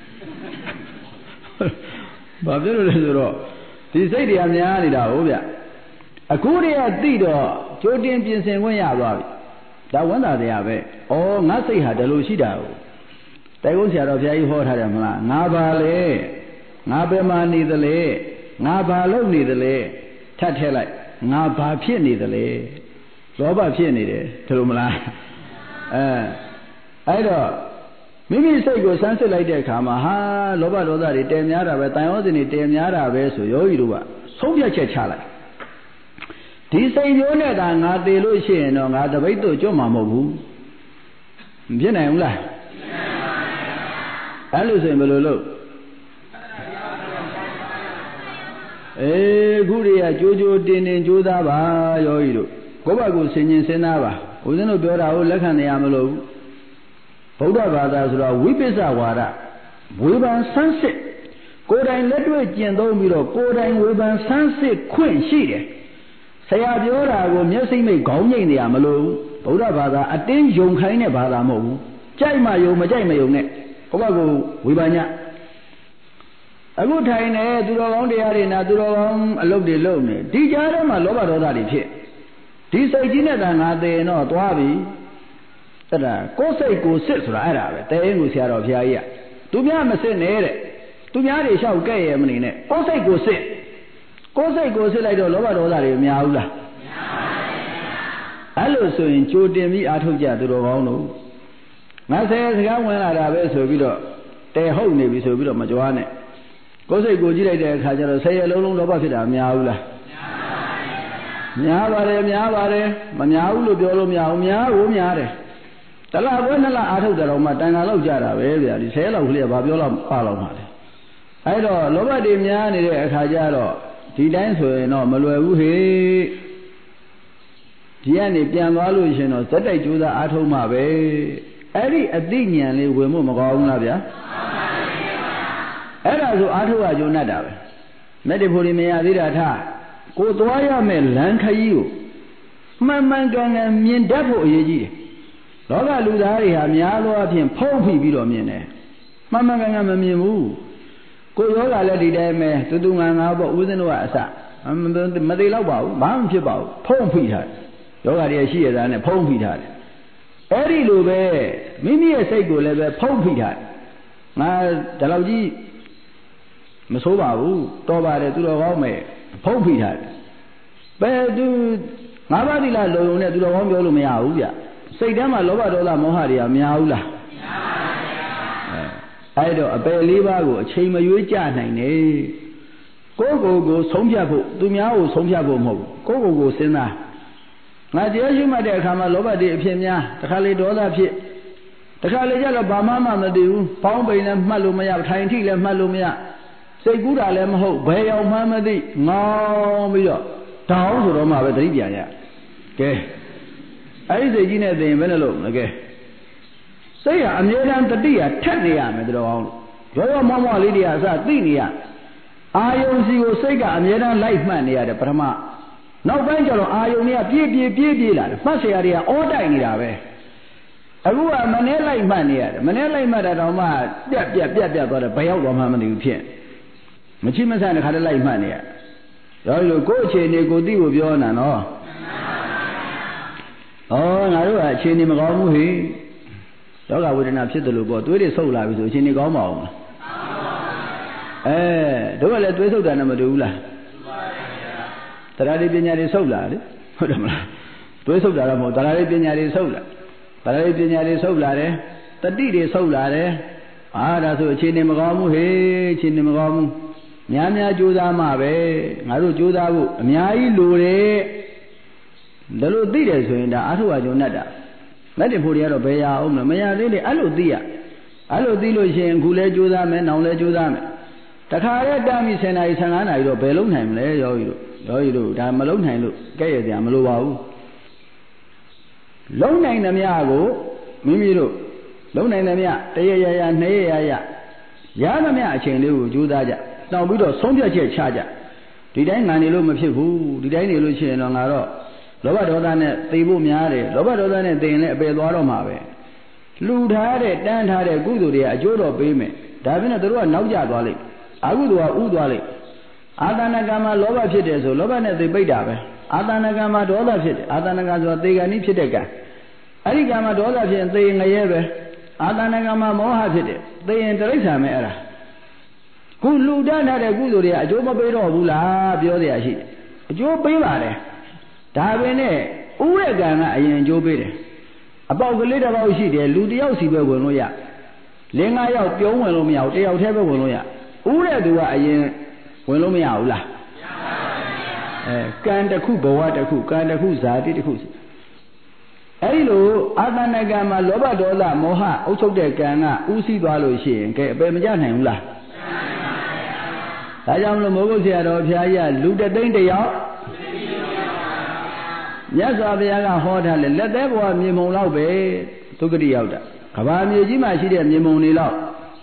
ဘာဖြစ်လို့လဲဆိုတော့ဒီစိတ်တွေကများနေတာဟုတ်ဗျအခုတည်းကသိတော့ကြိုတင်ပြင်ဆင်ခွင့်ရသွားပြီဒါဝန္တာတရားပဲဩငါစိတ်ဟာဒီလိုရှိတာကိုတိုင်ကုန်းဆရာတော်ဘုရားကြီးဟောထားတယ်မလားငါပါလေငါဘယ်မှာနေသလဲငါဘာလုပ်နေသလဲထပ်ထဲလိုက်ငါဘာဖြစ်နေသလဲလောဘဖြစ်နေတယ်ဒီလိုမလားအဲအဲ့တော့မိမိစိတ်ကိုစမ်းစစ်လိုက်တဲ့အခါမှာဟာလောဘဒေါသတွေတည်များတာပဲတန်ရောစင်တွေတည်များတာပဲဆိုယောဂီတို့ကဆုံးဖြတ်ချက်ချလိုက်ဒီစိတ်မျိုးနဲ့သာငါတည်လို့ရှိရင်တော့ငါတပိတ်တို့ကြွမှာမဟုတ်ဘူးမဖြစ်နိုင်ဘူးလားအဲ့လိုဆိုရင်ဘယ်လိုလုပ်အေးခုတွေကကြိုးကြိုးတင်တင်ကြိုးစားပါယောဂီတို့ကိုယ့်ဘက်ကိုဆင်ញင်စဉ်းစားပါဦးဇင်းတို့ပြောတာကိုလက်ခံနေရမလို့ဗုဒ္ဓဘာသာဆိုတော့ဝိပဿဝါဒဝေဖန်ဆန်းစစ်ကိုယ်တိုင်လက်တွေ့ကျင့်သုံးပြီးတော့ကိုယ်တိုင်ဝေဖန်ဆန်းစစ်ခွင့်ရှိတယ်ဆရာပြောတာကိုမျက်စိမိတ်ခေါင်းငိမ့်နေရမလို့ဗုဒ္ဓဘာသာအတင်းယုံခိုင်းတဲ့ဘာသာမဟုတ်ဘူးကြိုက်မှယုံမကြိုက်မယုံနဲ့ကိုယ့်ဘက်ကိုဝေဖန်ညအခုထိုင်နေသူတော်ကောင်းတရားတွေနာသူတော်ကောင်းအလုပ်တွေလုပ်နေဒီကြားထဲမှာလောဘဒေါသတွေဖြစ်ဒီစိတ်ကြီးနဲ့သာငါတည်တော့သွားပြီအဲ့ဒါကိုယ်စိတ်ကိုစစ်ဆိုတာအဲ့ဒါပဲတဲအင်းကိုဆရာတော်ဘုရားကြီးကသူများမစစ်နဲ့တဲ့သူများတွေလျှောက်ကဲ့ရမနေနဲ့ကိုယ်စိတ်ကိုစစ်ကိုယ်စိတ်ကိုစစ်လိုက်တော့လောဘဒေါသတွေမများဘူးလားများပါဘူးအဲ့လိုဆိုရင်ကြိုတင်ပြီးအားထုတ်ကြသူတော်ကောင်းတို့ငါဆယ်စကားဝင်လာတာပဲဆိုပြီးတော့တဲဟုတ်နေပြီဆိုပြီးတော့မကြွားနဲ့ကိုယ်စိတ်ကိုကြည့်လိုက်တဲ့အခါကျတော့ဆယ်ရလုံးလုံးလောဘဖြစ်တာမများဘူးလားများပါဘူးများပါတယ်များပါတယ်မများဘူးလို့ပြောလို့မရဘူးများဘူးများတယ်တလားဘွဲနှစ်လားအားထုတ်တယ်တော့မှတန်ခါလောက်ကြတာပဲဗျာဒီဆယ်လောက်ကလေးကဘာပြောလို့ပါလောက်မှာလဲအဲ့တော့လောဘတွေများနေတဲ့အခါကျတော့ဒီတိုင်းဆိုရင်တော့မလွယ်ဘူးဟေ့ဒီကနေပြန်သွားလို့ရှင်တော့ဇက်တိုက်ကြိုးစားအားထုတ်မှပဲအဲ့ဒီအသိဉာဏ်လေးဝင်ဖို့မကောင်းဘူးလားဗျာအဲ့ဒါဆိုအားထုတ်ရကြုံတတ်တာပဲမေတ္တဖို့ဒီမရသေးတာထားကိုသွားရမယ်လမ်းခရီးကိုမှန်မှန်ကန်ကန်မြင်တတ်ဖို့အရေးကြီးတယ်လောကလူသားတွေဟာများသောအားဖြင့်ဖုံးဖိပြီးတော့မြင်တယ်မှန်မှန်ကန်ကန်မမြင်ဘူးကိုယောဂလည်းဒီတိုင်းပဲတူတူငါငါပေါ့ဦးဇင်းတို့ကအစမသေးတော့ပါဘူးဘာမှဖြစ်ပါဘူးဖုံးဖိထားတယ်ယောဂတွေရှိရတာနဲ့ဖုံးဖိထားတယ်အဲ့ဒီလိုပဲမိမိရဲ့စိတ်ကိုလည်းပဲဖုံးဖိထားတယ်ငါဒီလောက်ကြီးမဆိုးပါဘူးတော်ပါတယ်သူတော်ကောင်းမယ်ဖုံးဖိထားတယ်ဘယ်သူငါးပါးသီလလုံုံနဲ့သူတော်ကောင်းပြောလို့မရဘူးဗျစိတ်ထဲမှာလောဘဒေါသမောဟတွေကများဘူးလားအဲ့တော့အပယ်လေးပါးကိုအချိန်မရွေးကြနိုင်နဲ့ကိုယ့်ကိုယ်ကိုဆုံးဖြတ်ဖို့သူများကိုဆုံးဖြတ်ဖို့မဟုတ်ဘူးကိုယ့်ကိုယ်ကိုစဉ်းစားငါတရားရှိမှတ်တဲ့အခါမှာလောဘတွေအဖြစ်များတခါလေဒေါသဖြစ်တခါလေကျတော့ဘာမှမမသိဘူးပေါင်းပိန်လည်းမှတ်လို့မရထိုင်ထိလည်းမှတ်လို့မရစိတ်ကူးတာလည်းမဟုတ်ဘယ်ရောက်မှမသိငေါင်းပြီးတော့တောင်းဆိုတော့မှပဲသတိပြန်ရကဲအဲ့ဒီစိတ်ကြီးနဲ့သိရင်ဘယ်နဲ့လို့လဲကဲစိတ်ကအမြဲတမ်းတတိယထက်နေရမယ်တော်အောင်ရောရောမောမောလေးတွေကအစသိနေရအာယုံစီကိုစိတ်ကအမြဲတမ်းလိုက်မှတ်နေရတယ်ပထမနောက်ပိုင်းကျတော့အာယုံတွေကပြေးပြေးပြေးပြေးလာတယ်မှတ်เสียတွေကအောတိုက်နေတာပဲအခုကမနေ့လိုက်မှတ်နေရတယ်မနေ့လိုက်မှတ်တာတော့မှပြက်ပြက်ပြက်ပြက်သွားတယ်ဘယ်ရောက်သွားမှမသိဘူးဖြစ်မချိမဆန်တဲ့ခါတည်းလိုက်မှတ်နေရရောဒီလိုကိုယ့်အခြေအနေကိုသိဖို့ပြောနေတာနော်ဩငါတို့ကအခြေအနေမကောင်းဘူးဟေ့ယောဂဝေဒနာဖြစ်တယ်လို့ပေါ့သွေးတွေဆုပ်လာပြီဆိုအခြေအနေကောင်းမအောင်လားအဲတို့ကလည်းသွေးဆုပ်တာနဲ့မတူဘူးလားတရားတွေပညာတွေဆုပ်လာလေဟုတ်တယ်မလားသွေးဆုပ်တာတော့မဟုတ်တရားတွေပညာတွေဆုပ်လာတရားတွေပညာတွေဆုပ်လာတယ်တတိတွေဆုပ်လာတယ်အာဒါဆိုအခြေအနေမကောင်းဘူးဟေ့အခြေအနေမကောင်းဘူးများများကြိုးစားမှပဲငါတို့ကြိုးစားဖို့အများကြီးလိုတယ်ဒါလို့သိတယ်ဆိုရင်ဒါအာထုဝါကြုံတတ်တာလက်တင်ဖို့တွေကတော့ဘယ်ရအောင်မလဲမရသေးလေအဲ့လိုသိရအဲ့လိုသိလို့ရှိရင်အခုလဲကြိုးစားမယ်နောင်လဲကြိုးစားမယ်တခါရဲတာမီဆယ်နာရီဆယ်ငါးနာရီတော့ဘယ်လုံးနိုင်မလဲယောဂီတို့ယောဂီတို့ဒါမလုံးနိုင်လို့ကြည့်ရစရာမလိုပါဘူးလုံးနိုင်သမျှကိုမိမိတို့လုံးနိုင်သမျှတရရရနှစ်ရရရရသမျှအချိန်လေးကိုကြိုးစားကြတောင်းပြီးတော့ဆုံးဖြတ်ချက်ချကြဒီတိုင်းငါနေလို့မဖြစ်ဘူးဒီတိုင်းနေလို့ရှိရင်တော့ငါတော့လောဘဒေါသနဲ့သိဖို့များတယ်လောဘဒေါသနဲ့သိရင်လည်းအပယ်သွားတော့မှာပဲလှူထားတဲ့တန်းထားတဲ့ကုသိုလ်တွေကအကျိုးတော်ပေးမယ်ဒါပြင်တော့တို့ကနောက်ကျသွားလိမ့်အကုသိုလ်ကဥသွားလိမ့်အာသနကံမှာလောဘဖြစ်တယ်ဆိုလောဘနဲ့သိပိတ်တာပဲအာသနကံမှာဒေါသဖြစ်တယ်အာသနကံဆိုတာသေကံဤဖြစ်တဲ့ကံအဲ့ဒီကံမှာဒေါသဖြစ်ရင်သေငရဲပဲအာသနကံမှာမောဟဖြစ်တယ်သေရင်တိရစ္ဆာန်ပဲအဲ့ဒါခုလူတန်းထားတဲ့ကုသိုလ်တွေကအကျိုးမပေးတော့ဘူးလားပြောရရှိတယ်အကျိုးပေးပါတယ်ဒါပဲနဲ့ဥရကံကအရင်အကျိုးပေးတယ်အပေါက်ကလေးတစ်ပေါက်ရှိတယ်လူတစ်ယောက်စီပဲဝင်လို့ရလင်းငါးယောက်ပြုံးဝင်လို့မရဘူးတစ်ယောက်တည်းပဲဝင်လို့ရဥရသူကအရင်ဝင်လို့မရဘူးလားအဲကံတစ်ခုဘဝတစ်ခုကံတစ်ခုဇာတိတစ်ခုအဲဒီလိုအာသနကံမှာလောဘဒေါသမောဟအုပ်ချုပ်တဲ့ကံကဥသိသွားလို့ရှိရင်ကဲအပယ်မကျနိုင်ဘူးလားဒါကြောင့်မလို့မိုးကုတ်ဆရာတော်ဘုရားကြီးကလူတသိန်းတယောက်မြတ်စွာဘုရားကဟောထားလေလက်သေးဘဝမြေမုံလောက်ပဲဒုက္ခတိရောက်တာကဘာမြေကြီးမှာရှိတဲ့မြေမုံတွေလောက်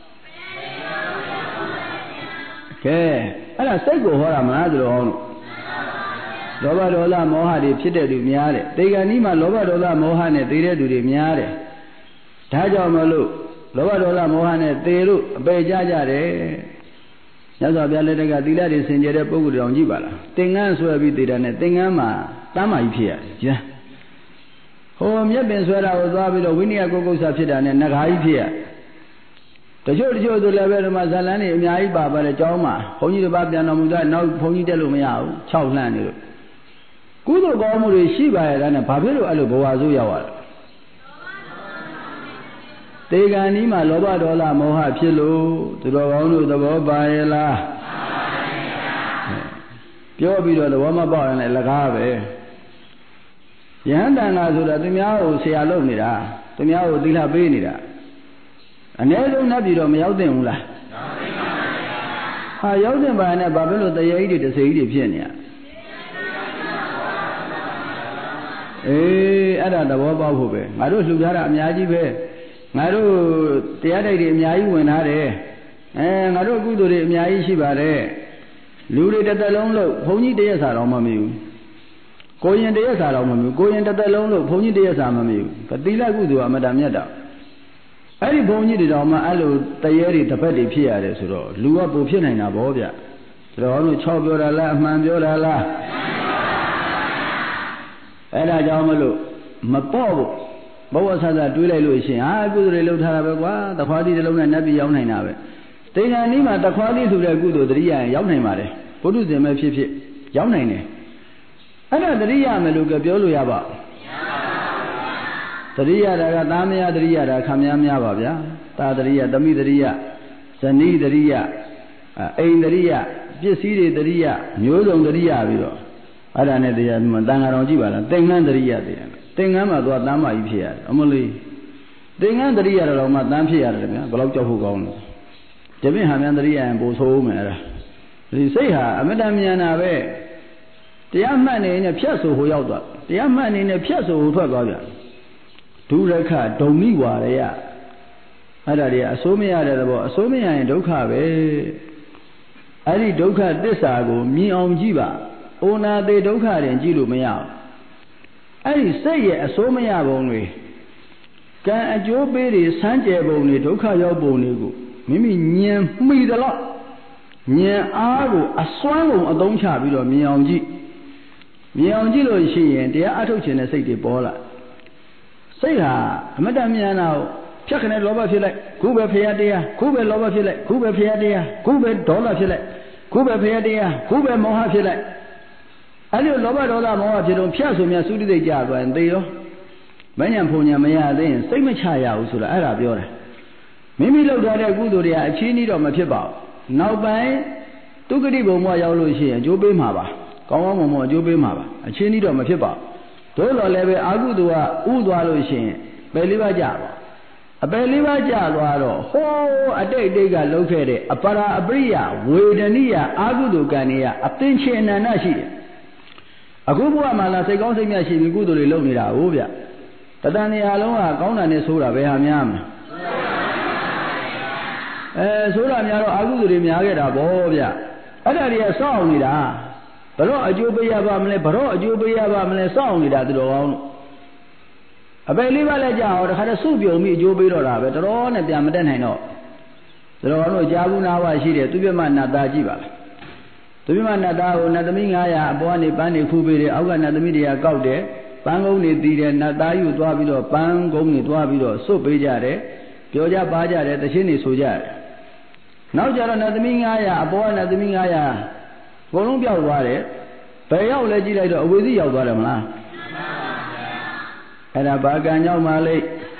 ကဲအဲ့ဒါစိတ်ကိုဟောတာမလားသူတော်အောင်လောဘဒေါသမောဟတွေဖြစ်တဲ့သူများတယ်တေဂန်ကြီးမှာလောဘဒေါသမောဟနဲ့သေတဲ့သူတွေများတယ်ဒါကြောင့်မလို့လောဘဒေါသမောဟနဲ့သေလို့အပေကြကြတယ်မြတ်စွာဘုရားလက်ထက်ကသီလတွေစင်ကြယ်တဲ့ပုဂ္ဂိုလ်တောင်ကြည့်ပါလားသင်္ကန်းဆွဲပြီးသေတာနဲ့သင်္ကန်းမှာတမ်းမာကြီးဖြစ်ရတယ်ကျန်ဟိုမြက်ပင်ဆွဲတာကိုသွားပြီးတော့ဝိနည်းကုက္ကုဆာဖြစ်တာနဲ့နဂါကြီးဖြစ်ရတချို့တချို့ဆိုလည်းပဲဒီမှာဇလန်းတွေအများကြီးပါပါတယ်ကျောင်းမှာဘုန်းကြီးတစ်ပါးပြန်တော်မူတာနောက်ဘုန်းကြီးတက်လို့မရဘူးခြောက်လှမ်းနေလို့ကုသိုလ်ကောင်းမှုတွေရှိပါရဲ့ဒါနဲ့ဘာဖြစ်လို့အဲ့လိုဘဝဆိုးရောက်ရလဲတေဂန်ဒီမှာလောဘဒေါသမောဟဖြစ်လို့သူတော်ကောင်းတို့သဘောပါရဲ့လားပြောပြီးတော့သဘောမပေါက်ရင်လည်းလကားပဲယဟန်တန်ဃာဆိုတာသူများကိုဆရာလုပ်နေတာသူများကိုသီလပေးနေတာအ ਨੇ ဆုံးနတ်ပြည်တော့မရောက်သင့်ဘူးလားဟာရောက်သင့်ပါနဲ့ဘာဖြစ်လို့တရေကြီးတွေတစေကြီးတွေဖြစ်နေရအေးအဲ့ဒါသဘောပေါက်ဖို့ပဲငါတို့လှူထားတာအများကြီးပဲငါတို့တရားတိုက်တွေအများကြီးဝင်ထားတယ်အဲငါတို့ကုသိုလ်တွေအများကြီးရှိပါတယ်လူတွေတစ်သက်လုံးလို့ဘုန်းကြီးတရက်စာတော့မမီဘူးကိုရင်တရက်စာတော့မမီဘူးကိုရင်တစ်သက်လုံးလို့ဘုန်းကြီးတရက်စာမမီဘူးပတိလကုသိုလ်အမတမြတ်တာအဲ့ဒီဘုန်းကြီးတွေတော်မှအဲ့လိုတရေတွေတစ်ပတ်တွေဖြစ်ရတယ်ဆိုတော့လူကပိုဖြစ်နိုင်တာဗောဗျဆိုတော့တို့၆ပြောတာလားအမှန်ပြောတာလားအဲ့ဒါကြောင့်မလို့မပေါ့ဘူးဘဝဆဆတွေးလိုက်လို့ရှိရင်ဟာကုသိုလ်တွေလုပ်ထားတာပဲကွာတခွားသီးတစ်လုံးနဲ့နတ်ပြည်ရောက်နိုင်တာပဲတိဏ္ဍာနီးမှာတခွားသီးဆိုတဲ့ကုသိုလ်တရိယာရောက်နိုင်ပါတယ်ဘုဒ္ဓဇင်မဲ့ဖြစ်ဖြစ်ရောက်နိုင်တယ်အဲ့ဒါတရိယာမယ်လို့ပြောလို့ရပါတရိယာတာကသားမယားတရိယာတာခမများများပါဗျာသာတရိယာသမိတရိယာဇနီးတရိယာအိမ်တရိယာပစ္စည်းတွေတရိယာမျိုးစုံတရိယာပြီးတော့အဲ့ဒါနဲ့တရားမှတန်ဃာတော်ကြည့်ပါလားသင်္ကန်းတရိယာတရားသင်္ကန်းမှာသွားတမ်းမကြီးဖြစ်ရတယ်အမလေးသင်္ကန်းတရိယာတော်မှတမ်းဖြစ်ရတယ်ဗျာဘယ်လောက်ကြောက်ဖို့ကောင်းလဲတပည့်ဟာမြန်တရိယာရင်ပိုဆိုးမယ်အဲ့ဒါဒီစိတ်ဟာအမတန်မြန်တာပဲတရားမှတ်နေနေဖြတ်ဆိုဟိုရောက်သွားတရားမှတ်နေနေဖြတ်ဆိုဟိုထွက်သွားပြန်ဒုရခဒုံမိဝါရယအဲ့ဒါတွေအစိုးမရတဲ့သဘောအစိုးမရရင်ဒုက္ခပဲအဲ့ဒီဒုက္ခသစ္စာကိုမြင်အောင်ကြည့်ပါအိုနာသေးဒုက္ခရင်ကြည့်လို့မရဘူးအဲ့ဒီစိတ်ရဲ့အစိုးမရပုံတွေကံအကျိုးပေးတွေစမ်းကြယ်ပုံတွေဒုက္ခရောက်ပုံတွေကိုမိမိဉာဏ်မှီသလောက်ဉာဏ်အားကိုအစွမ်းကုန်အသုံးချပြီးတော့မြင်အောင်ကြည့်မြင်အောင်ကြည့်လို့ရှိရင်တရားအထုတ်ခြင်းတဲ့စိတ်တွေပေါ်လာစိတ်ဟာအမတ္တမြန်တာကိုဖြတ်ခနဲ့လောဘဖြစ်လိုက်ခုပဲဖရာတရားခုပဲလောဘဖြစ်လိုက်ခုပဲဖရာတရားခုပဲဒေါသဖြစ်လိုက်ခုပဲဖရာတရားခုပဲမောဟဖြစ်လိုက်အဲ့ဒီလောဘဒေါသမောဟဖြစ်တော့ဖြတ်ဆိုမြသုတိသိကြသွားရင်သေရောမဉ္ဇဉ်ဖုန်ညာမရသေးရင်စိတ်မချရဘူးဆိုတာအဲ့ဒါပြောတာမိမိလုပ်ထားတဲ့ကုသိုလ်တွေကအချင်းကြီးတော့မဖြစ်ပါဘူးနောက်ပိုင်းဒုက္ခတိဘုံဘဝရောက်လို့ရှိရင်အကျိုးပေးမှာပါကောင်းကောင်းမွန်မွန်အကျိုးပေးမှာပါအချင်းကြီးတော့မဖြစ်ပါဘူးတို့တော်လည်းပဲအာဟုသူကဥသွားလို့ရှိရင်ပယ်လေးပါးကြပါအပယ်လေးပါးကြသွားတော့ဟိုးအတိတ်တိတ်ကလုပ်ခဲ့တဲ့အပရာအပရိယဝေဒနိယအာဟုသူကံတွေကအသင်္ချေအနန္တရှိတယ်အခုဘုရားမှာလာစိတ်ကောင်းစိတ်မြတ်ရှိပြီးကုသိုလ်တွေလုပ်နေတာဟုတ်ဗျတတန်နေရာလုံးကကောင်းတာနဲ့ဆိုးတာပဲဟာများမလဲအဲဆိုးတာများတော့အာဟုသူတွေများခဲ့တာဗောဗျအဲ့ဒါတွေကစောင့်နေတာဘရောအကျိုးပေးရပါမလဲဘရောအကျိုးပေးရပါမလဲစောင့်နေတာသူတော်ကောင်းလို့အပယ်လေးပါးလည်းကြာဟောတခါတည်းစုပြုံပြီးအကျိုးပေးတော့တာပဲတော်နဲ့ပြန်မတက်နိုင်တော့သူတော်ကောင်းတို့ကြာဘူးနာဝရှိတယ်သူပြမနတ်သားကြည့်ပါလားသူပြမနတ်သားကိုနတ်သမီးငါးရာအပေါ်ကနေပန်းနေခူးပေးတယ်အောက်ကနတ်သမီးတွေကကောက်တယ်ပန်းကုန်းတွေတီးတယ်နတ်သားယူသွားပြီးတော့ပန်းကုန်းတွေသွားပြီးတော့စွတ်ပေးကြတယ်ပြောကြပါကြတယ်တခြင်းတွေဆိုကြတယ်နောက်ကြတော့နတ်သမီးငါးရာအပေါ်ကနတ်သမီးငါးရာဘုံလုံးပြောက်သွားတယ်ဘယ်ရောက်လဲကြည့်လိုက်တော့အဝေစီရောက်သွားတယ်မလားအဲ့ဒါဘာကံကြောင့်မလဲ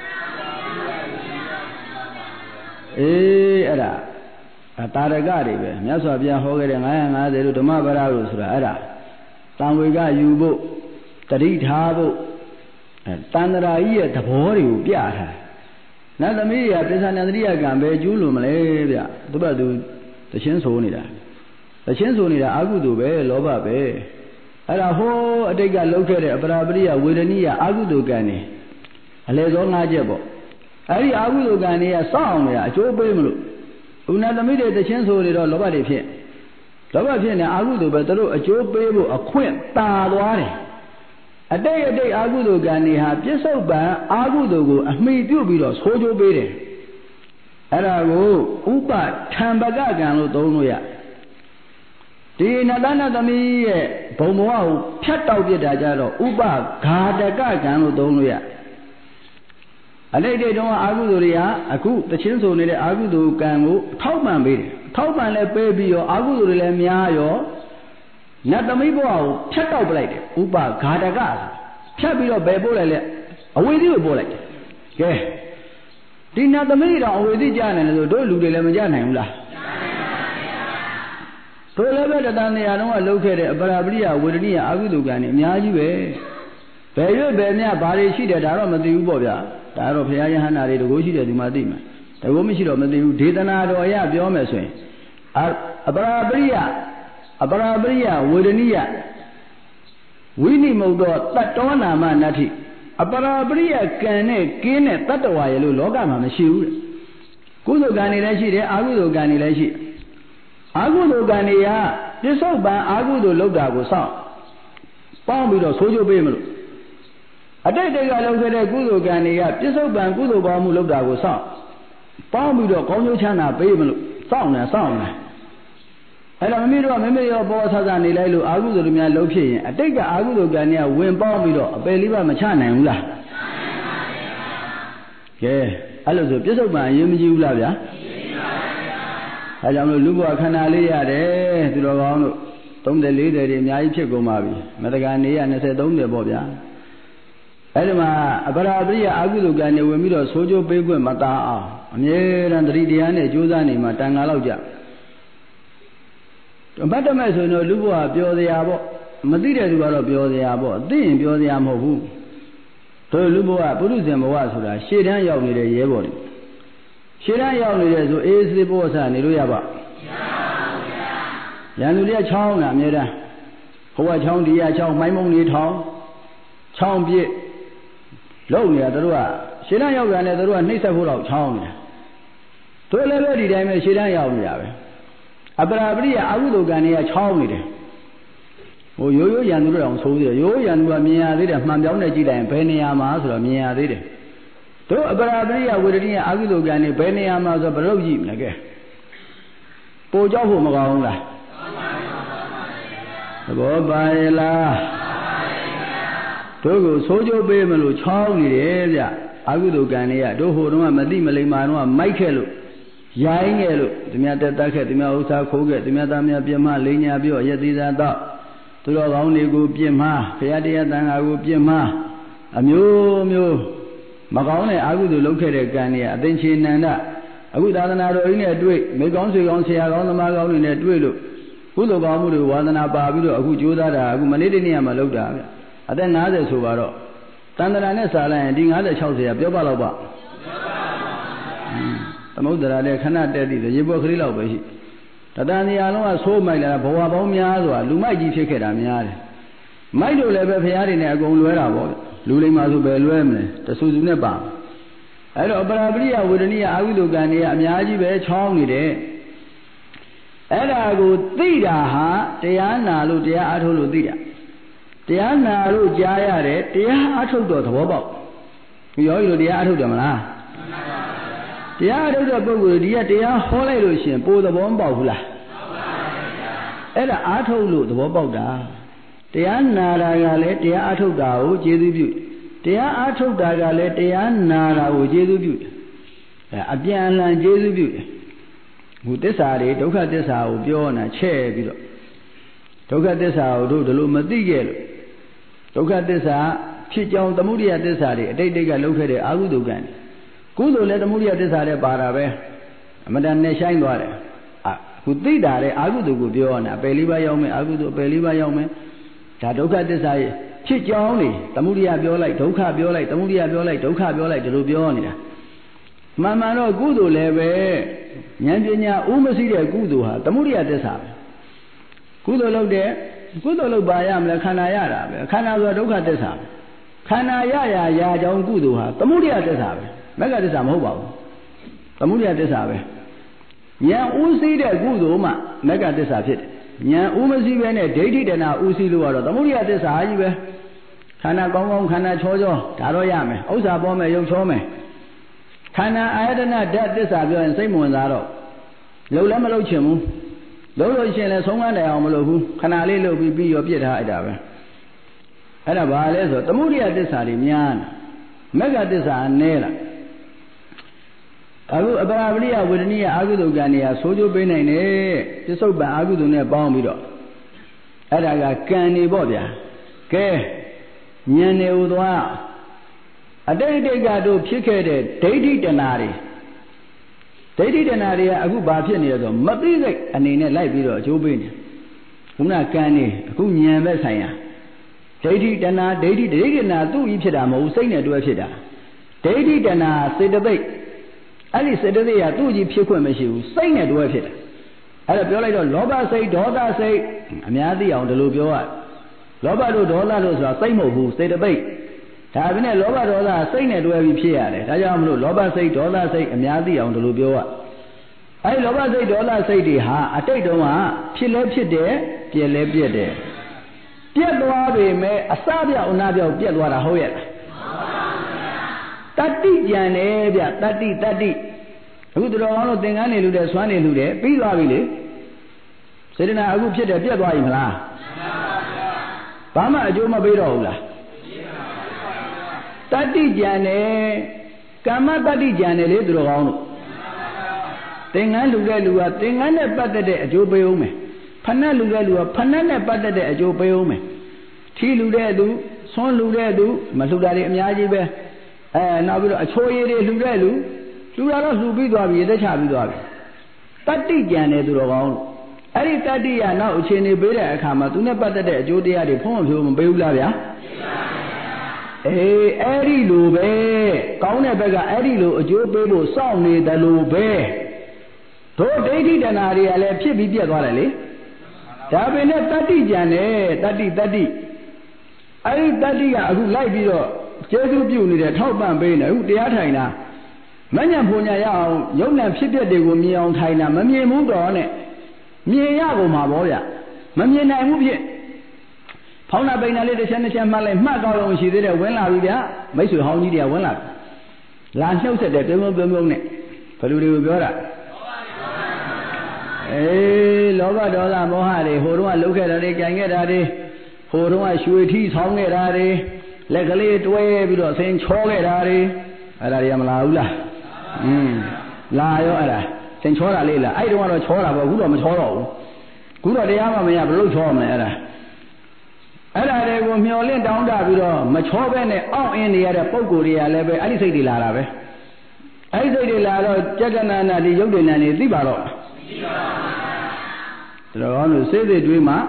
အေးအဲ့ဒါတာရကတွေပဲမြတ်စွာဘုရားဟောခဲ့တဲ့၅၅၀လို့ဓမ္မပဒလို့ဆိုတာအဲ့ဒါတန်ဝေကယူဖို့တတိထားဖို့အဲတန်တရာကြီးရဲ့သဘောတွေကိုပြထားနတ်သမီးတွေကပစ္ဆာနန္တရိယကံပဲကျူးလို့မလဲဗျသူ့ဘက်သူတခြင်းဆိုနေတာတခြင်းဆိုနေတာအာဟုတုပဲလောဘပဲအဲ့ဒါဟိုးအတိတ်ကလုပ်ခဲ့တဲ့အပရာပရိယဝေဒနိယအာဟုတုကံနေအလေသော၅ချက်ပေါ့အဲ့ဒီအာဟုတုကံတွေကစောင့်နေတာအကျိုးပေးမလို့ဥနာသမီးတွေတခြင်းဆိုနေတော့လောဘတွေဖြစ်လောဘဖြစ်နေအာဟုတုပဲသူတို့အကျိုးပေးဖို့အခွင့်တာသွားတယ်အတိတ်အတိတ်အာဟုတုကံနေဟာပြစ္ဆုတ်ပံအာဟုတုကိုအမိပြုတ်ပြီးတော့ဆိုးကျိုးပေးတယ်အဲ့ဒါကိုဥပထံပကကံလို့သုံးလို့ရဒီနတနာသမီးရဲ့ဘုံဘဝကိုဖြတ်တောက်ပြစ်တာကြတော့ဥပဂါတကကံလို့သုံးလို့ရအတိတ်တွေတုန်းကအာဟုတုတွေဟာအခုတခြင်းဆိုနေတဲ့အာဟုတုကံကိုထောက်ပံ့ပေးတယ်ထောက်ပံ့လဲပေးပြီးရောအာဟုတုတွေလည်းများရောနတ်သမီးဘဝကိုဖြတ်တောက်ပလိုက်တယ်ဥပဂါတကဖြတ်ပြီးတော့ဘယ်ပို့လိုက်လဲအဝေစီကိုပို့လိုက်တယ်ကဲဒီနတ်သမီးတော့အဝေစီကြားနေတယ်ဆိုတို့လူတွေလည်းမကြားနိုင်ဘူးလားတို့လည်းပဲတဏှာနေရာတော့လှုပ်ခဲ့တဲ့အပရာပရိယဝေဒနိယအာဟုတုကံနေအများကြီးပဲဘယ်ရွဘယ်မြဘာတွေရှိတယ်ဒါတော့မသိဘူးပေါ့ဗျာဒါတော့ဘုရားယဟန္တာတွေတကူရှိတယ်ဒီမှာသိမှာတကူမရှိတော့မသိဘူးဒေသနာတော်အရပြောမယ်ဆိုရင်အပရာပရိယအပရာပရိယဝေဒနိယဝိနိမုတ်တော်တတ္တောနာမနတ္ထိအပရာပရိယကံနဲ့ကင်းတဲ့တတ္တဝါရဲ့လို့လောကမှာမရှိဘူးတဲ့ကုသိုလ်ကံတွေလည်းရှိတယ်အာဟုသိုလ်ကံတွေလည်းရှိအာဟုသိုလ်ကံတွေကပြစ္ဆုတ်ပံအာဟုသိုလ်လောက်တာကိုစောင့်ပေါင်းပြီးတော့ဆိုးကျိုးပေးမလို့အတိတ်တွေကလောက်ခဲ့တဲ့ကုသိုလ်ကံတွေကပြစ္ဆုတ်ပံကုသိုလ်ပေါင်းမှုလောက်တာကိုစောင့်ပေါင်းပြီးတော့ကောင်းကျိုးချမ်းသာပေးမလို့စောင့်နေစောင့်နေအဲ့တော့မမေတို့ကမမေရောဘောဆဆနေလိုက်လို့အာဟုသိုလ်တွေများလှုပ်ဖြစ်ရင်အတိတ်ကအာဟုသိုလ်ကံတွေကဝင်ပေါင်းပြီးတော့အပယ်လေးပါမချနိုင်ဘူးလားကဲအဲ့လိုဆိုပြစ္ဆုတ်ပံအရင်မကြည့်ဘူးလားဗျာအဲကြောင့်လို့လူဘဝခန္ဓာလေးရတယ်သူတော်ကောင်းတို့သုံး၀ ၄၀တွေအများကြီးဖြစ်ကုန်ပါပြီမတကနေရ၂၀ ၃၀ပေါ့ဗျာအဲ့ဒီမှာအပရာပရိယအာဟုသိုလ်ကံတွေဝင်ပြီးတော့ဆိုးကျိုးပေးခွင့်မတားအောင်အမြဲတမ်းတတိတရားနဲ့ကြိုးစားနေမှတန်ခါလောက်ကြဘတ်တမဲ့ဆိုရင်တော့လူဘဝပျော်စရာပေါ့မသိတဲ့သူကတော့ပျော်စရာပေါ့သိရင်ပျော်စရာမဟုတ်ဘူးတို့လူဘဝပုရုဇဉ်ဘဝဆိုတာရှေ့တန်းရောက်နေတဲ့ရဲဘော်တွေရှေ့တန်းရောက်နေတဲ့ဆိုအေးစေးဘောဆာနေလို့ရပါမရပါဘူးဗျာရန်သူတွေကချောင်းတာအမြဲတမ်းဟိုကချောင်းဒီကချောင်းမိုင်းမုံနေထောင်ချောင်းပြစ်လုံနေတာတို့ကရှေ့တန်းရောက်ပြန်တယ်တို့ကနှိမ့်ဆက်ဖို့တော့ချောင်းနေတာတို့လည်းပဲဒီတိုင်းပဲရှေ့တန်းရောက်နေတာပဲအပရာပရိယအာဟုသိုလ်ကံတွေကချောင်းနေတယ်ဟိုရိုးရိုးရန်သူတို့အောင်ဆိုးသေးတယ်ရိုးရိုးရန်သူကမြင်ရသေးတယ်မှန်ပြောင်းနဲ့ကြည့်လိုက်ရင်ဘယ်နေရာမှာဆိုတော့မြင်ရသေးတယ်တို့အပရာပရိယဝေဒနိယအာဟုသိုလ်ကံတွေဘယ်နေရာမှာဆိုဘယ်လိုကြည့်မလဲကဲပိုကြောက်ဖို့မကောင်းဘူးလားသဘောပါရဲ့လားတို့ကိုဆိုးကျိုးပေးမလို့ချောင်းနေတယ်ဗျအာဟုသိုလ်ကံတွေကတို့ဟိုတုန်းကမသိမလိမ္မာတော့မိုက်ခဲ့လို့ရိုင်းခဲ့လို့သူများတက်တက်ခဲ့သူများဥစ္စာခိုးခဲ့သူများသားများပြင်းမလိညာပြောရက်သေးသာတော့သူတော်ကောင်းတွေကိုပြင်းမဘုရားတရားတန်ခါကိုပြင်းမအမျိုးမျိုးမကောင်းတဲ့အာဟုသိုလ်လုပ်ခဲ့တဲ့ကံတွေကအသင်္ချေနန္ဒအခုသာသနာတော်ကြီးနဲ့တွေ့မိကောင်းဆွေကောင်းဆရာကောင်းသမားကောင်းတွေနဲ့တွေ့လို့ကုသိုလ်ကောင်းမှုတွေဝါသနာပါပြီးတော့အခုကြိုးစားတာအခုမနေ့တနေ့မှလုပ်တာဗျအသက်၅၀ဆိုပါတော့တန်တရာနဲ့စာလိုက်ရင်ဒီ၅၀ ၆၀ကပြောပါတော့ပါသမုဒ္ဒရာနဲ့ခဏတက်တည်ရေပေါ်ကလေးလောက်ပဲရှိတတန်တရားလုံးကဆိုးမိုက်လာဘဝပေါင်းများစွာလူမိုက်ကြီးဖြစ်ခဲ့တာများတယ်မိုက်လို့လည်းပဲဖရားတွေနဲ့အကုန်လွဲတာပေါ့လူလိမ္မာဆိုပဲလွဲမလဲတဆူဆူနဲ့ပါအဲ့တော့ပရာပရိယဝေဒနိယအာဟုသိုလ်ကံတွေကအများကြီးပဲချောင်းနေတယ်အဲ့ဒါကိုသိတာဟာတရားနာလို့တရားအားထုတ်လို့သိတာတရားနာလို့ကြားရတယ်တရားအားထုတ်တော့သဘောပေါက်ယောဂီတို့တရားအားထုတ်တယ်မလားတရားအားထုတ်တဲ့ပုဂ္ဂိုလ်ဒီကတရားဟောလိုက်လို့ရှင်ပိုသဘောမပေါက်ဘူးလားအဲ့ဒါအားထုတ်လို့သဘောပေါက်တာတရားနာတာကလည်းတရားအားထုတ်တာကိုကျေးဇူးပြုတရားအားထုတ်တာကလည်းတရားနာတာကိုကျေးဇူးပြုအဲအပြန်အလှန်ကျေးဇူးပြုတယ်ခုသစ္စာတွေဒုက္ခသစ္စာကိုပြောနေတာချဲ့ပြီးတော့ဒုက္ခသစ္စာကိုတို့ဒီလိုမသိခဲ့လို့ဒုက္ခသစ္စာဖြစ်ကြောင်းသမုဒိယသစ္စာတွေအတိတ်တိတ်ကလုပ်ခဲ့တဲ့အာဟုသိုလ်ကံကုသိုလ်လည်းသမုဒိယသစ္စာနဲ့ပါတာပဲအမတန်နဲ့ဆိုင်သွားတယ်အခုသိတာတဲ့အာဟုသိုလ်ကိုပြောနေတာပယ်လေးပါးရောက်မယ်အာဟုသိုလ်ပယ်လေးပါးရောက်မယ်ဒါဒုက္ခသစ္စာရဲ့ဖြစ်ကြောင်းလေသမုဒိယပြောလိုက်ဒုက္ခပြောလိုက်သမုဒိယပြောလိုက်ဒုက္ခပြောလိုက်ဒီလိုပြောနေတာမှန်မှန်တော့ကုသိုလ်လည်းပဲဉာဏ်ပညာဥမရှိတဲ့ကုသိုလ်ဟာသမုဒိယသစ္စာပဲကုသိုလ်လုပ်တဲ့ကုသိုလ်လုပ်ပါရမလဲခန္ဓာရတာပဲခန္ဓာဆိုဒုက္ခသစ္စာခန္ဓာရရာရာကြောင့်ကုသိုလ်ဟာသမုဒိယသစ္စာပဲမဂ္ဂသစ္စာမဟုတ်ပါဘူးသမုဒိယသစ္စာပဲဉာဏ်ဥသိတဲ့ကုသိုလ်မှမဂ္ဂသစ္စာဖြစ်တယ်ဉာဏ်ဥမရှိပဲနဲ့ဒိဋ္ဌိတဏဥသိလို့ကတော့သမုဒိယသစ္စာကြီးပဲခန္ဓာကောင်းကောင်းခန္ဓာချောချောဒါတော့ရမယ်ဥစ္စာပေါ်မယ်ရုပ်ချောမယ်ခန္ဓာအာယတနာဓာတ်သစ္စာပြောရင်စိတ်မဝင်စားတော့လုံလည်းမလုံချင်ဘူးလုံလို့ရှိရင်လည်းဆုံးမနိုင်အောင်မလုပ်ဘူးခဏလေးလုပ်ပြီးပြီးရောပြစ်ထားလိုက်တာပဲအဲ့ဒါဘာလဲဆိုသမုဒိယသစ္စာတွေများတယ်မဂ္ဂသစ္စာနည်းလားအခုအပရာပရိယဝေဒနိယအာဟုသိုလ်ကံတွေကဆိုးကျိုးပေးနိုင်တယ်ပြစ္ဆုတ်ပံအာဟုသိုလ်နဲ့ပေါင်းပြီးတော့အဲ့ဒါကကံနေပေါ့ဗျာကဲဉာဏ်နေဥသွားအတိတ်တိတ်ကတို့ဖြစ်ခဲ့တဲ့ဒိဋ္ဌိတဏှာတွေဒိဋ္ဌိတဏှာတွေကအခုဘာဖြစ်နေလဲဆိုမသိစိတ်အနေနဲ့လိုက်ပြီးတော့အကျိုးပေးနေခုနကံနေအခုဉာဏ်ပဲဆိုင်ရာဒိဋ္ဌိတဏှာဒိဋ္ဌိဒိဋ္ဌိတဏှာသူ့ဤဖြစ်တာမဟုတ်စိတ်နဲ့တွဲဖြစ်တာဒိဋ္ဌိတဏှာစေတသိက်အဲ့ဒီစေတသိက်ကသူ့ကြီးဖြစ်ခွင့်မရှိဘူးစိတ်နဲ့တွဲဖြစ်တာအဲ့ဒါပြောလိုက်တော့လောဘစိတ်ဒေါသစိတ်အများသိအောင်ဒီလိုပြောရလောဘတို့ဒေါသတို့ဆိုတာစိတ်မဟုတ်ဘူးစေတသိက်ဒါပြင်နဲ့လောဘဒေါသစိတ်နဲ့တွဲပြီးဖြစ်ရတယ်ဒါကြောင့်မလို့လောဘစိတ်ဒေါသစိတ်အများသိအောင်ဒီလိုပြောရအဲ့ဒီလောဘစိတ်ဒေါသစိတ်တွေဟာအတိတ်တုန်းကဖြစ်လဲဖြစ်တယ်ပြက်လဲပြက်တယ်ပြက်သွားပေမဲ့အစပြောက်အနာပြောက်ပြက်သွားတာဟုတ်ရဲ့လားတတိကြံတယ်ဗျတတိတတိအခုတော်ကောင်းလို့သင်္ကန်းနေလူတဲ့ဆွမ်းနေလူတဲ့ပြီးသွားပြီလေစေတနာအခုဖြစ်တယ်ပြက်သွားပြီမလားဘာမှအကျိုးမပေးတော့ဘူးလားတတိကြံတယ်ကာမတတိကြံတယ်လေသူတော်ကောင်းလို့သင်္ကန်းလူတဲ့လူကသင်္ကန်းနဲ့ပတ်သက်တဲ့အကျိုးပေးအောင်မယ်ဖဏတ်လူတဲ့လူကဖဏတ်နဲ့ပတ်သက်တဲ့အကျိုးပေးအောင်မယ်ထီလူတဲ့သူဆွန်းလူတဲ့သူမလှူတာတွေအများကြီးပဲအဲနောက်ပြီးတော့အချိုးရည်တွေလှူတဲ့လူလှူတာတော့လှူပြီးသွားပြီသက်ချပြီးသွားပြီတတိကြံတယ်သူတော်ကောင်းလို့အဲ့ဒီတတိယနောက်အခြေအနေပေးတဲ့အခါမှာသူနဲ့ပတ်သက်တဲ့အကျိုးတရားတွေဖုံးမဖြိုးမပေးဘူးလားဗျာအေးအဲ့ဒီလိုပဲကောင်းတဲ့ဘက်ကအဲ့ဒီလိုအကျိုးပေးဖို့စောင့်နေတယ်လို့ပဲတို့ဒိဋ္ဌိတဏှာတွေကလည်းဖြစ်ပြီးပြတ်သွားတယ်လေဒါပေမဲ့တတိကြံတယ်တတိတတိအဲ့ဒီတတိကအခုလိုက်ပြီးတော့ကျေစုပြုနေတဲ့ထောက်ပံ့ပေးနေအခုတရားထိုင်တာမညံဖုန်ညာရအောင်ယုံ nant ဖြစ်ပျက်တွေကိုမြင်အောင်ထိုင်တာမမြင်ဘူးတော့နဲ့မြင်ရကုန်မှာဗောဗျမမြင်နိုင်ဘူးဖြစ်ဖောင်းနာပိန်နာလေးတစ်ချက်တစ်ချက်မှတ်လိုက်မှတ်ကောက်လို့ရှိသေးတယ်ဝင်လာပြီဗျမိတ်ဆွေဟောင်းကြီးတွေကဝင်လာလာနှုတ်ဆက်တယ်ပြုံးပြုံးပြုံးနဲ့ဘယ်လိုတွေကိုပြောတာအေးလောဘဒေါသမောဟတွေဟိုတုန်းကလှုပ်ခဲ့တာတွေကြင်ခဲ့တာတွေဟိုတုန်းကရွှေထီးဆောင်းခဲ့တာတွေလက်ကလေးတွဲပြီးတော့ဆင်းချောခဲ့တာတွေအဲ့ဒါတွေကမလာဘူးလားอืมလာရောအဲ့ဒါဆင်းချောတာလေးလားအဲ့တုန်းကတော့ချောတာပေါ့အခုတော့မချောတော့ဘူးခုတော့တရားမှမရဘယ်လိုချောမလဲအဲ့ဒါအဲ့ဒါတွေကိုမျောလင့်တောင်းတပြီးတော့မချောပဲနဲ့အောင့်အင်းနေရတဲ့ပုံကိုယ်တွေကလည်းပဲအဲ့ဒီစိတ်တွေလာတာပဲအဲ့ဒီစိတ်တွေလာတော့ကြက်ကနာနာဒီရုပ်တွေနာနေသိပါတော့သိပါပါတော်ကောင်းလို့စိတ်တွေတွေးမှ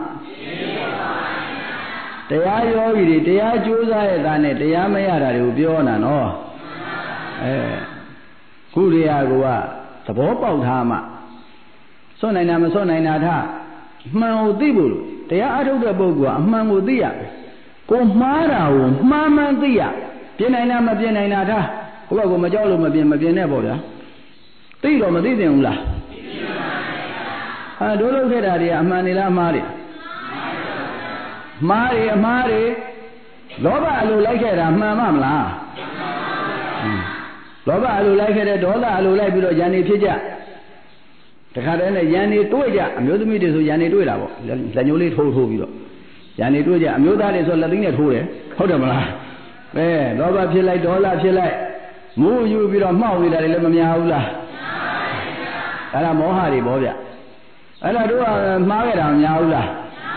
တရားယောဂီတွေတရားကြိုးစားရတဲ့နဲ့တရားမရတာတွေကိုပြောတာနော်အဲခုရိယာကသဘောပေါက်ထားမှစွန့်နိုင်တာမစွန့်နိုင်တာထားမှန်ကိုသိဖို့လို့တရားအထုတ်တဲ့ပုဂ္ဂိုလ်ကအမှန်ကိုသိရကိုမှားတာကိုမှန်မှန်သိရပြင်နိုင်တာမပြင်နိုင်တာထားဘုရားကမကြောက်လို့မပြင်မပြင်နဲ့ပေါ့ဗျာသိတော့မသိသင့်ဘူးလားဟာတို့လုပ်ခဲ့တာတွေကအမှန်နေလားအမှားတွေမှားတွေအမှားတွေလောဘအလိုလိုက်ခဲ့တာမှန်မမလားလောဘအလိုလိုက်ခဲ့တဲ့ဒေါသအလိုလိုက်ပြီးတော့ယန္နေဖြစ်ကြတခါတည်းနဲ့ယန္နေတွေးကြအမျိုးသမီးတွေဆိုယန္နေတွေးတာပေါ့လက်ညှိုးလေးထိုးထိုးပြီးတော့ယန္နေတွေးကြအမျိုးသားတွေဆိုလက်သိန်းနဲ့ထိုးတယ်ဟုတ်တယ်မလားအဲလောဘဖြစ်လိုက်ဒေါသဖြစ်လိုက်မူးယူပြီးတော့မှောက်နေတာတွေလည်းမများဘူးလားအဲ့ဒါမောဟတွေပေါ့ဗျအဲ့ဒါတို့ကမှားခဲ့တာမများဘူးလား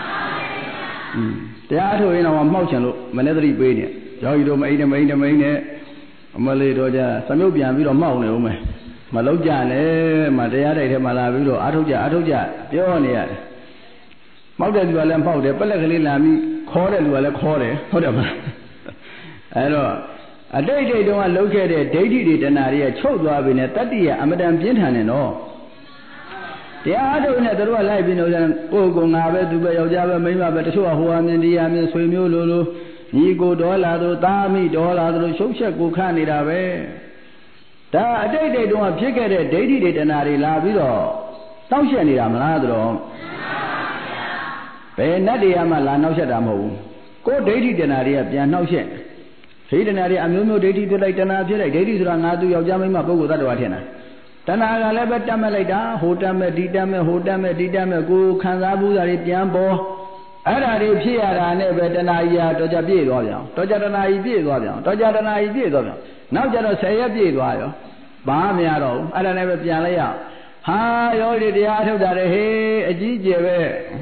တရားအထုတ်ရင်တော့မှောက်ချင်လို့မနေ့သတိပေးနေယောဂီတို့မအိမ်နဲ့မအိမ်နဲ့မအိမ်နဲ့အမလေးတော့ကြစမြုပ်ပြန်ပြီးတော့မှောက်နေဦးမယ်မလောက်ကြနဲ့မတရားတိုက်ထဲမှာလာပြီးတော့အထုတ်ကြအထုတ်ကြပြောနေရတယ်မှောက်တဲ့လူကလည်းမှောက်တယ်ပက်လက်ကလေးလာပြီးခေါ်တဲ့လူကလည်းခေါ်တယ်ဟုတ်တယ်မလားအဲ့တော့အတိတ်တိတ်တုန်းကလှုပ်ခဲ့တဲ့ဒိဋ္ဌိတွေတဏှာတွေကချုပ်သွားပြီနဲ့တတ္တိယအမတန်ပြင်းထန်နေတော့တရားအထုတ်နဲ့တို့ကလိုက်ပြီးတော့ကိုယ်ကငါပဲသူပဲယောက်ျားပဲမိန်းမပဲတချို့ကဟိုအမြင်တရားမြင်ဆွေမျိုးလိုလိုညီကိုဒေါ်လာတို့သားမိဒေါ်လာတို့ရှုပ်ချက်ကိုခန့်နေတာပဲဒါအတိတ်တိတ်တုန်းကဖြစ်ခဲ့တဲ့ဒိဋ္ဌိတွေတဏှာတွေလာပြီးတော့တောက်ရှက်နေတာမလားသူတော်ဘယ်နတ်တရားမှလာနှောက်ရှက်တာမဟုတ်ဘူးကိုယ်ဒိဋ္ဌိတဏှာတွေကပြန်နှောက်ရှက်ဒိဋ္ဌိတဏှာတွေအမျိုးမျိုးဒိဋ္ဌိဖြစ်လိုက်တဏှာဖြစ်လိုက်ဒိဋ္ဌိဆိုတာငါသူယောက်ျားမိန်းမပုဂ္ဂိုလ်သတ္တဝါထင်တာတဏှာကလည်းပဲတတ်မဲ့လိုက်တာဟိုတတ်မဲ့ဒီတတ်မဲ့ဟိုတတ်မဲ့ဒီတတ်မဲ့ကိုခံစားမှုတွေပြန်ပေါ်အဲ့ဓာတွေဖြစ်ရတာနဲ့ပဲတဏှာကြီးဟာတော်ကြပြည့်သွားပြန်တော်ကြတဏှာကြီးပြည့်သွားပြန်တော်ကြတဏှာကြီးပြည့်သွားပြန်နောက်ကျတော့ဆယ်ရက်ပြည့်သွားရောဘာမှမရတော့ဘူးအဲ့ဒါနဲ့ပဲပြန်လိုက်ရဟာယောဂီတရားထုတ်တာလေဟေးအကြီးကျယ်ပဲ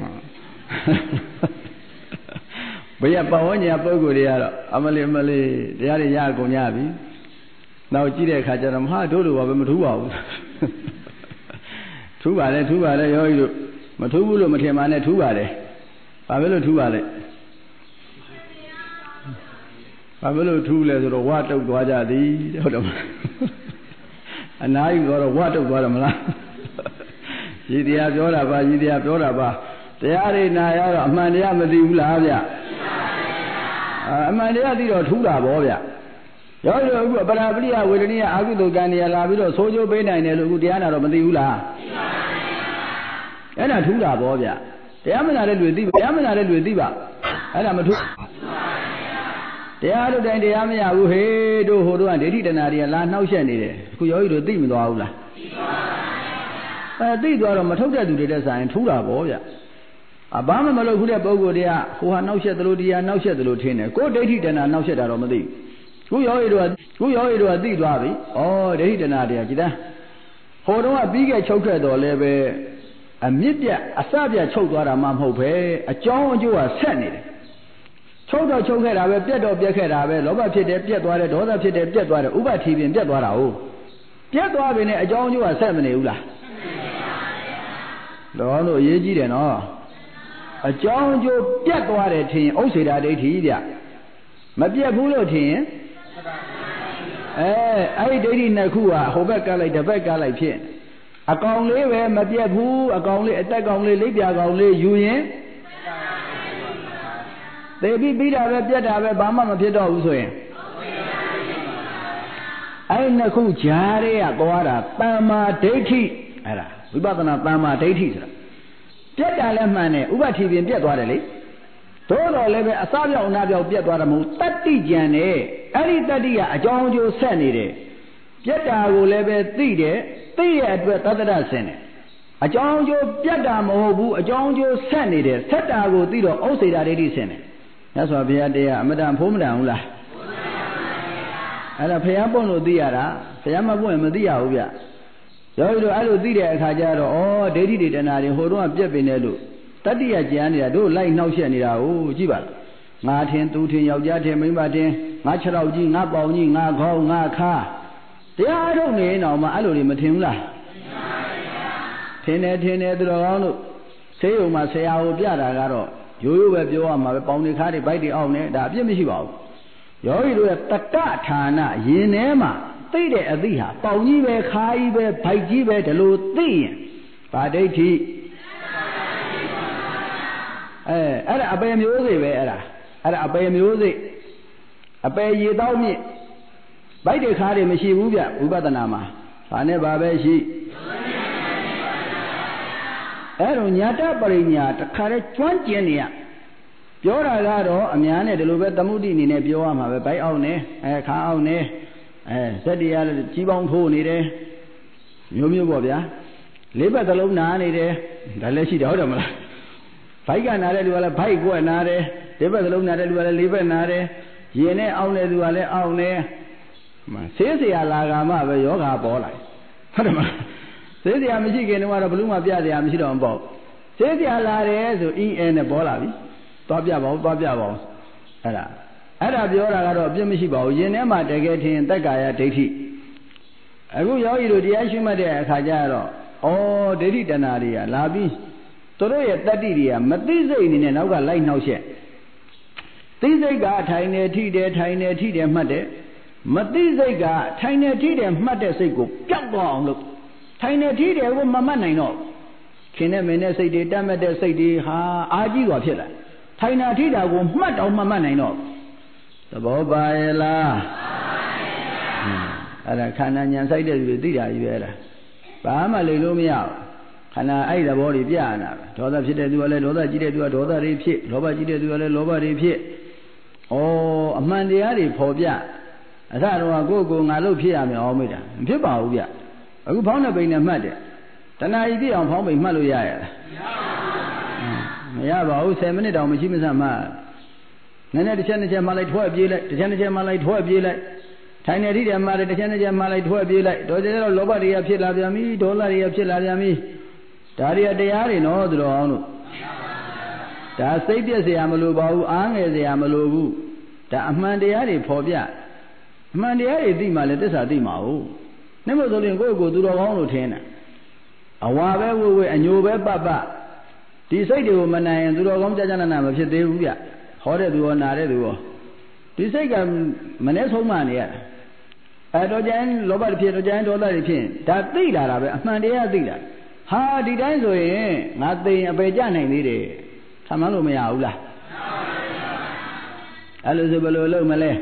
ဘယ်ပဝန်းကျင်ပုဂ္ဂိုလ်တွေကတော့အမလေးအမလေးတရားတွေရကုန်ကြပြီနောက်ကြည့်တဲ့အခါကျတော့မဟာတို့လိုပါပဲမထူးပါဘူးထူးပါလေထူးပါလေယောဂီတို့မထူးဘူးလို့မထင်ပါနဲ့ထူးပါလေဘာပဲလို့ထူးပါလဲဘာဖြစ်လို့ထူးလဲဆိုတော့ဝါတုတ်သွားကြသည်ဟုတ်တယ်မလားအနာကြီးကတော့ဝါတုတ်သွားတယ်မလားရည်တရားပြောတာပါရည်တရားပြောတာပါတရားတွေနာရတော့အမှန်တရားမသိဘူးလားဗျအမှန်တရားသိတော့ထူးတာဗောဗျရောရောအခုပရာပရိယဝေဒနိယအာဟုတုကံနေရလာပြီးတော့ဆိုးကျိုးပေးနိုင်တယ်လို့အခုတရားနာတော့မသိဘူးလားအဲ့ဒါထူးတာဗောဗျတရားမနာတဲ့လူသိပါတရားမနာတဲ့လူသိပါအဲ့ဒါမထူးတရားတို့တိုင်းတရားမရဘူးဟေးတို့ဟိုတို့ကဒိဋ္ဌိတဏှာတွေကလာနှောက်ယှက်နေတယ်အခုယောဂီတို့သိမသွားဘူးလားသိပါပါအဲသိသွားတော့မထုတ်တဲ့သူတွေတဲ့ဆိုင်ထူးတာဗောဗျအဘာမှမလုပ်ခုတဲ့ပုဂ္ဂိုလ်တွေကဟိုဟာနှောက်ယှက်သလိုတရားနှောက်ယှက်သလိုထင်တယ်ကိုယ်ဒိဋ္ဌိတဏှာနှောက်ယှက်တာတော့မသိဘူးခုယောဂီတို့ကခုယောဂီတို့ကသိသွားပြီဩဒိဋ္ဌိတဏှာတွေကကြည်သားဟိုတော့ကပြီးခဲ့ချုပ်ခဲ့တော်လဲပဲအမြင့်ပြအစပြချုပ်သွားတာမှမဟုတ်ပဲအကြောင်းအကျိုးကဆက်နေတယ်ချုပ်တော့ချုပ်ခဲ့တာပဲပြက်တော့ပြက်ခဲ့တာပဲလောဘဖြစ်တယ်ပြက်သွားတယ်ဒေါသဖြစ်တယ်ပြက်သွားတယ်ဥပတိပြင်ပြက်သွားတာဟုတ်ပြက်သွားပြီနဲ့အကြောင်းအကျိုးကဆက်မနေဘူးလားတော်တို့အရေးကြီးတယ်နော်အကြောင်းအကျိုးပြက်သွားတယ်ထင်ဥစ္စေတာဒိဋ္ဌိဗျမပြက်ဘူးလို့ထင်အဲအဲ့ဒီဒိဋ္ဌိနှစ်ခုကဟိုဘက်ကလိုက်တစ်ဘက်ကလိုက်ဖြစ်အကောင်လေးပဲမပြက်ဘူးအကောင်လေးအတက်ကောင်လေးလိပ်ပြကောင်လေးယူရင်သေပြီးပြီးတာပဲပြက်တာပဲဘာမှမဖြစ်တော့ဘူးဆိုရင်အဲ့နှစ်ခုကြားရဲကသွားတာတမ္မာဒိဋ္ဌိအဲ့ဒါဝိပဿနာတမ္မာဒိဋ္ဌိဆိုတာပြက်တာလည်းမှန်တယ်ဥပတိပြင်ပြက်သွားတယ်လေသို့တော်လည်းပဲအစပြောက်အနာပြောက်ပြက်သွားတယ်မဟုတ်တတ္တိကြံတယ်အဲ့ဒီတတ္တိကအကြောင်းအကျိုးဆက်နေတယ်ပြက်တာကိုလည်းပဲသိတယ်သိရဲ့အတွက်သတ္တရဆင်တယ်အကြောင်းအကျိုးပြတ်တာမဟုတ်ဘူးအကြောင်းအကျိုးဆက်နေတယ်ဆက်တာကိုသိတော့ဥစ္စေတာဒိဋ္ဌိဆင်တယ်မြတ်စွာဘုရားတရားအမတန်ဖိုးမတန်ဘူးလားအဲ့ဒါဘုရားပွင့်လို့သိရတာဘုရားမပွင့်မသိရဘူးဗျယောဂီတို့အဲ့လိုသိတဲ့အခါကျတော့ဩဒိဋ္ဌိတွေတဏှာတွေဟိုတော့ပြက်ပင်တယ်လို့တတ္တိယကျမ်းနေတာတို့လိုက်နှောက်ယှက်နေတာကိုကြည့်ပါလားငါထင်သူထင်ယောက်ျားထင်မိန်းမထင်ငါခြေထောက်ကြီးငါပေါင်ကြီးငါခေါင်းငါခါတရားအထုတ်နေအောင်မှအဲ့လိုတွေမထင်ဘူးလားထင်တယ်ထင်တယ်သူတော်ကောင်းတို့ဆေးရုံမှာဆရာကိုပြတာကတော့ရိုးရိုးပဲပြောရမှာပဲပေါင်တွေခါတွေဗိုက်တွေအောက်နေဒါအပြစ်မရှိပါဘူးယောဂီတို့ရဲ့တတ္တဌာနယင်ထဲမှာသိတဲ့အသိဟာပေါင်ကြီးပဲခါကြီးပဲဗိုက်ကြီးပဲဒီလိုသိရင်ဗာဒိဋ္ဌိအဲအဲ့ဒါအပယ်မျိုးစေ့ပဲအဲ့ဒါအဲ့ဒါအပယ်မျိုးစေ့အပယ်ရေတောက်မြင့်ဗိုက်တွေခါတွေမရှိဘူးဗျဝိပဿနာမှာဒါနဲ့ဘာပဲရှိအဲ့တော့ညာတပရိညာတခါတည်းကျွမ်းကျင်နေရပြောတာကတော့အများနဲ့ဒီလိုပဲသမုဒိအနေနဲ့ပြောရမှာပဲဗိုက်အောင်နေအဲခါအောင်နေအဲစက်တရားကြီးပေါင်းထိုးနေတယ်မျိုးမျိုးပေါ့ဗျာလေးဘက်သလုံးနာနေတယ်ဒါလည်းရှိတယ်ဟုတ်တယ်မလားဗိုက်ကနာတဲ့လူကလည်းဗိုက်ကွက်နာတယ်လေးဘက်သလုံးနာတဲ့လူကလည်းလေးဘက်နာတယ်ရင်နဲ့အောင်းတဲ့လူကလည်းအောင်းတယ်ဆေးစရာလာကမှပဲယောဂါပေါ်လာဟုတ်တယ်မလားဆေးစရာမရှိခင်တော့ဘလူးမှပြစရာမရှိတော့ပေါ့ဆေးစရာလာတယ်ဆိုအင်းအဲနဲ့ပေါ်လာပြီသွားပြပါဦးသွားပြပါဦးအဲ့ဒါအဲ့ဒါပြောတာကတော့အပြစ်မရှိပါဘူးယင်ထဲမှာတကယ်ထင်သက်ကာယဒိဋ္ဌိအခုယောဂီတို့တရားရှိမှတ်တဲ့အခါကျတော့ဩဒိဋ္ဌိတဏှာတွေကလာပြီးသူတို့ရဲ့တတ္တိတွေကမသိစိတ်အနေနဲ့နောက်ကလိုက်နှောက်ရှက်သိစိတ်ကထိုင်နေထိတယ်ထိုင်နေထိတယ်မှတ်တယ်မသိစိတ်ကထိုင်နေထိတယ်မှတ်တဲ့စိတ်ကိုပျောက်သွားအောင်လို့ထိုင်နေထိတယ်ကိုမမှတ်နိုင်တော့ခင်နဲ့မင်းနဲ့စိတ်တွေတတ်မဲ့တဲ့စိတ်တွေဟာအာကြီးစွာဖြစ်လာထိုင်နာထိတာကိုမှတ်တော့မမှတ်နိုင်တော့သဘောပါရဲ့လားအဲ့ဒါခန္ဓာဉာဏ်စိုက်တဲ့လူတွေသိတာကြီးပဲလားဘာမှလေလို့မရဘူးခန္ဓာအဲ့ဒီသဘောတွေပြရတာပဲဒေါသဖြစ်တဲ့သူကလည်းဒေါသကြီးတဲ့သူကဒေါသတွေဖြစ်လောဘကြီးတဲ့သူကလည်းလောဘတွေဖြစ်ဩအမှန်တရားတွေဖော်ပြအစတော့ကိုယ့်ကိုယ်ငါလို့ဖြစ်ရမယ်အောင်မေးတာမဖြစ်ပါဘူးဗျအခုဖောင်းတဲ့ပိန်နဲ့မှတ်တယ်တဏှာကြီးပြအောင်ဖောင်းပိန်မှတ်လို့ရရလားမရပါဘူးဆယ်မိနစ်တောင်မရှိမစမှနည်းနည်းတစ်ချက်တစ်ချက်မှလိုက်ထွက်ပြေးလိုက်တစ်ချက်တစ်ချက်မှလိုက်ထွက်ပြေးလိုက်ထိုင်နေထိတယ်မှလည်းတစ်ချက်တစ်ချက်မှလိုက်ထွက်ပြေးလိုက်တော့ကျတော့လောဘတွေကဖြစ်လာပြန်ပြီဒေါသတွေကဖြစ်လာပြန်ပြီဒါတွေကတရားတွေနော်သူတော်အောင်တို့ဒါစိတ်ပြည့်စရာမလိုပါဘူးအားငယ်စရာမလိုဘူးဒါအမှန်တရားတွေဖော်ပြအမှန်တရားတွေသိမှလည်းသစ္စာသိမှာဟုတ်နှိမ့်မဆိုရင်ကိုယ့်ကိုယ်သူတော်ကောင်းလို့ထင်တာအဝါပဲဝေဝေအညိုပဲပပဒီစိတ်တွေကိုမနိုင်ရင်သူတော်ကောင်းကြာကြာနာနာမဖြစ်သေးဘူးဗျဟောတဲ့သူရောနာတဲ့သူရောဒီစိတ်ကမနဲ့ဆုံးမှနေရအဲတော့ကျန်လောဘတွေဖြစ်တော့ကျန်ဒေါသတွေဖြစ်ဒါသိလာတာပဲအမှန်တရားသိလာဟာဒီတိုင်းဆိုရင်ငါသိရင်အပေကြနိုင်သေးတယ်ထမ်းလို့မရဘူးလားအဲ့လိုဆိုဘယ်လိုလုပ်မလဲ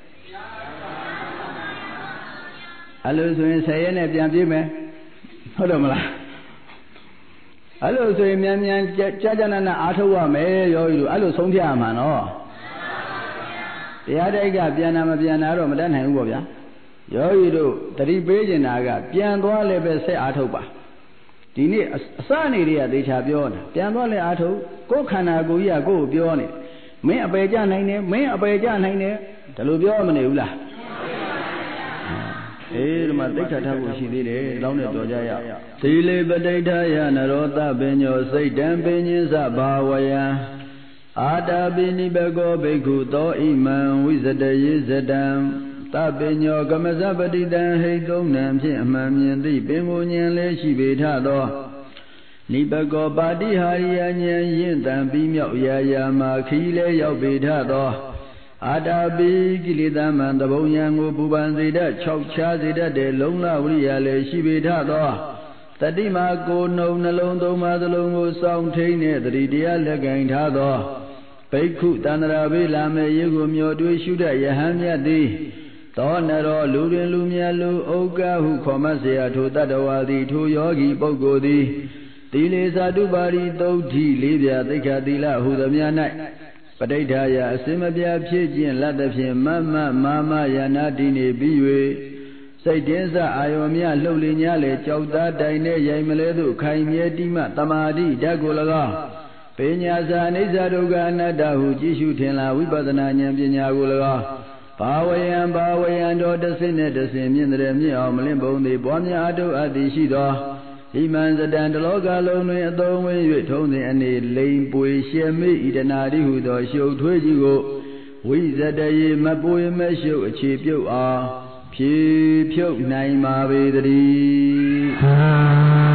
အဲ့လိုဆိုရင်ဆယ်ရက်နဲ့ပြန်ပြေးမယ်ဟုတ်တယ်မလားအဲ့လိုဆိုရင်မြန်မြန်ကြာကြာနာနာအားထုတ်ရမယ်ယောဂီတို့အဲ့လိုဆုံးဖြတ်ရမှာနော်တရားတိုက်ကပြန်တာမပြန်တာတော့မတတ်နိုင်ဘူးပေါ့ဗျာယောဂီတို့တတိပေးနေတာကပြန်သွားလည်းပဲဆက်အားထုတ်ပါဒီနေ့အစနေတွေကသေချာပြောတာပြန်သွားလည်းအားထုတ်ကိုယ်ခန္ဓာကိုယ်ကြီးကကိုယ်ကိုပြောနေမင်းအပေကြနိုင်တယ်မင်းအပေကြနိုင်တယ်ဒါလိုပြောမနေဘူးလားအေးဒီမှာသိက္ခာထားဖို့ရှိသေးတယ်တောင်းနဲ့ပြောကြရအောင်သီလေပဋိဋ္ဌာယနရောသပင်ညောစိတ်တံပင်ညင်းစဘာဝယံအာတာပိနိဘကောဘိက္ခုသောဣမံဝိဇတယေဇတံသပင်ညောကမဇပတိတံဟိတုံနံဖြင့်အမှန်မြင်သည်ပင်ကိုဉဏ်လေးရှိပေထသောနိဘကောပါတိဟာရိယဉာဏ်ရင့်တံပြီးမြောက်ရာယာမှာခီးလဲရောက်ပေထသောအာတာပိကိလေသာမံတဘုံယံကိုပူပန်စေတတ်၆ချားစေတတ်တဲ့လုံလဝိရိယလည်းရှိပေထသောတတိမာကိုနှုံနှလုံးသုံးပါးသလုံးကိုစောင့်ထိန်တဲ့တတိတရားလက်ကင်ထားသောဘိက္ခုတန္တရာဘေးလာမဲ့ရေကိုမျောတွေးရှုတတ်ယဟန်မြတ်သည်သောနရောလူတွင်လူမြတ်လူဩကဟုခေါ်မเสียထိုတတ္တဝါသည်ထိုယောဂီပုဂ္ဂိုလ်သည်သီလေသာတုပါရီသုတ်တိလေးပြသိက္ခာသီလဟုသမျှ၌ပဋိဋ္ဌာယအစင်မပြဖြစ်ခြင်းလက်သဖြင့်မမမာမယာနာတိနေပြီး၍စိတ်တင်းစအာယောမြလှုပ်လင်းများလေကြောက်သားတိုင်နဲ့ရိုင်မလဲသို့ခိုင်မြဲတိမတမာတိဓာတ်ကို၎င်းပညာစာအိဋ္ဌဒုက္ခအနတ္တဟုကြည့်ရှုထင်လာဝိပဿနာဉာဏ်ပညာကို၎င်းဘာဝယံဘာဝယံတော်တဆင့်နဲ့တဆင့်မြင့်တဲ့မြင့်အောင်မလင့်ပုံသည်ပွားများအထုအပ်သည်ရှိသောဣမံစတံတလောကလုံးတွင်အသုံးဝင်၍ထုံးသည်အနေလိမ်ပွေရှေမိဣဒနာတိဟုသောရှုပ်ထွေးကြီးကိုဝိဇတယေမပွေမရှုပ်အခြေပြုတ်အောင်ဖြည့်ဖြုတ်နိုင်ပါပေတည်း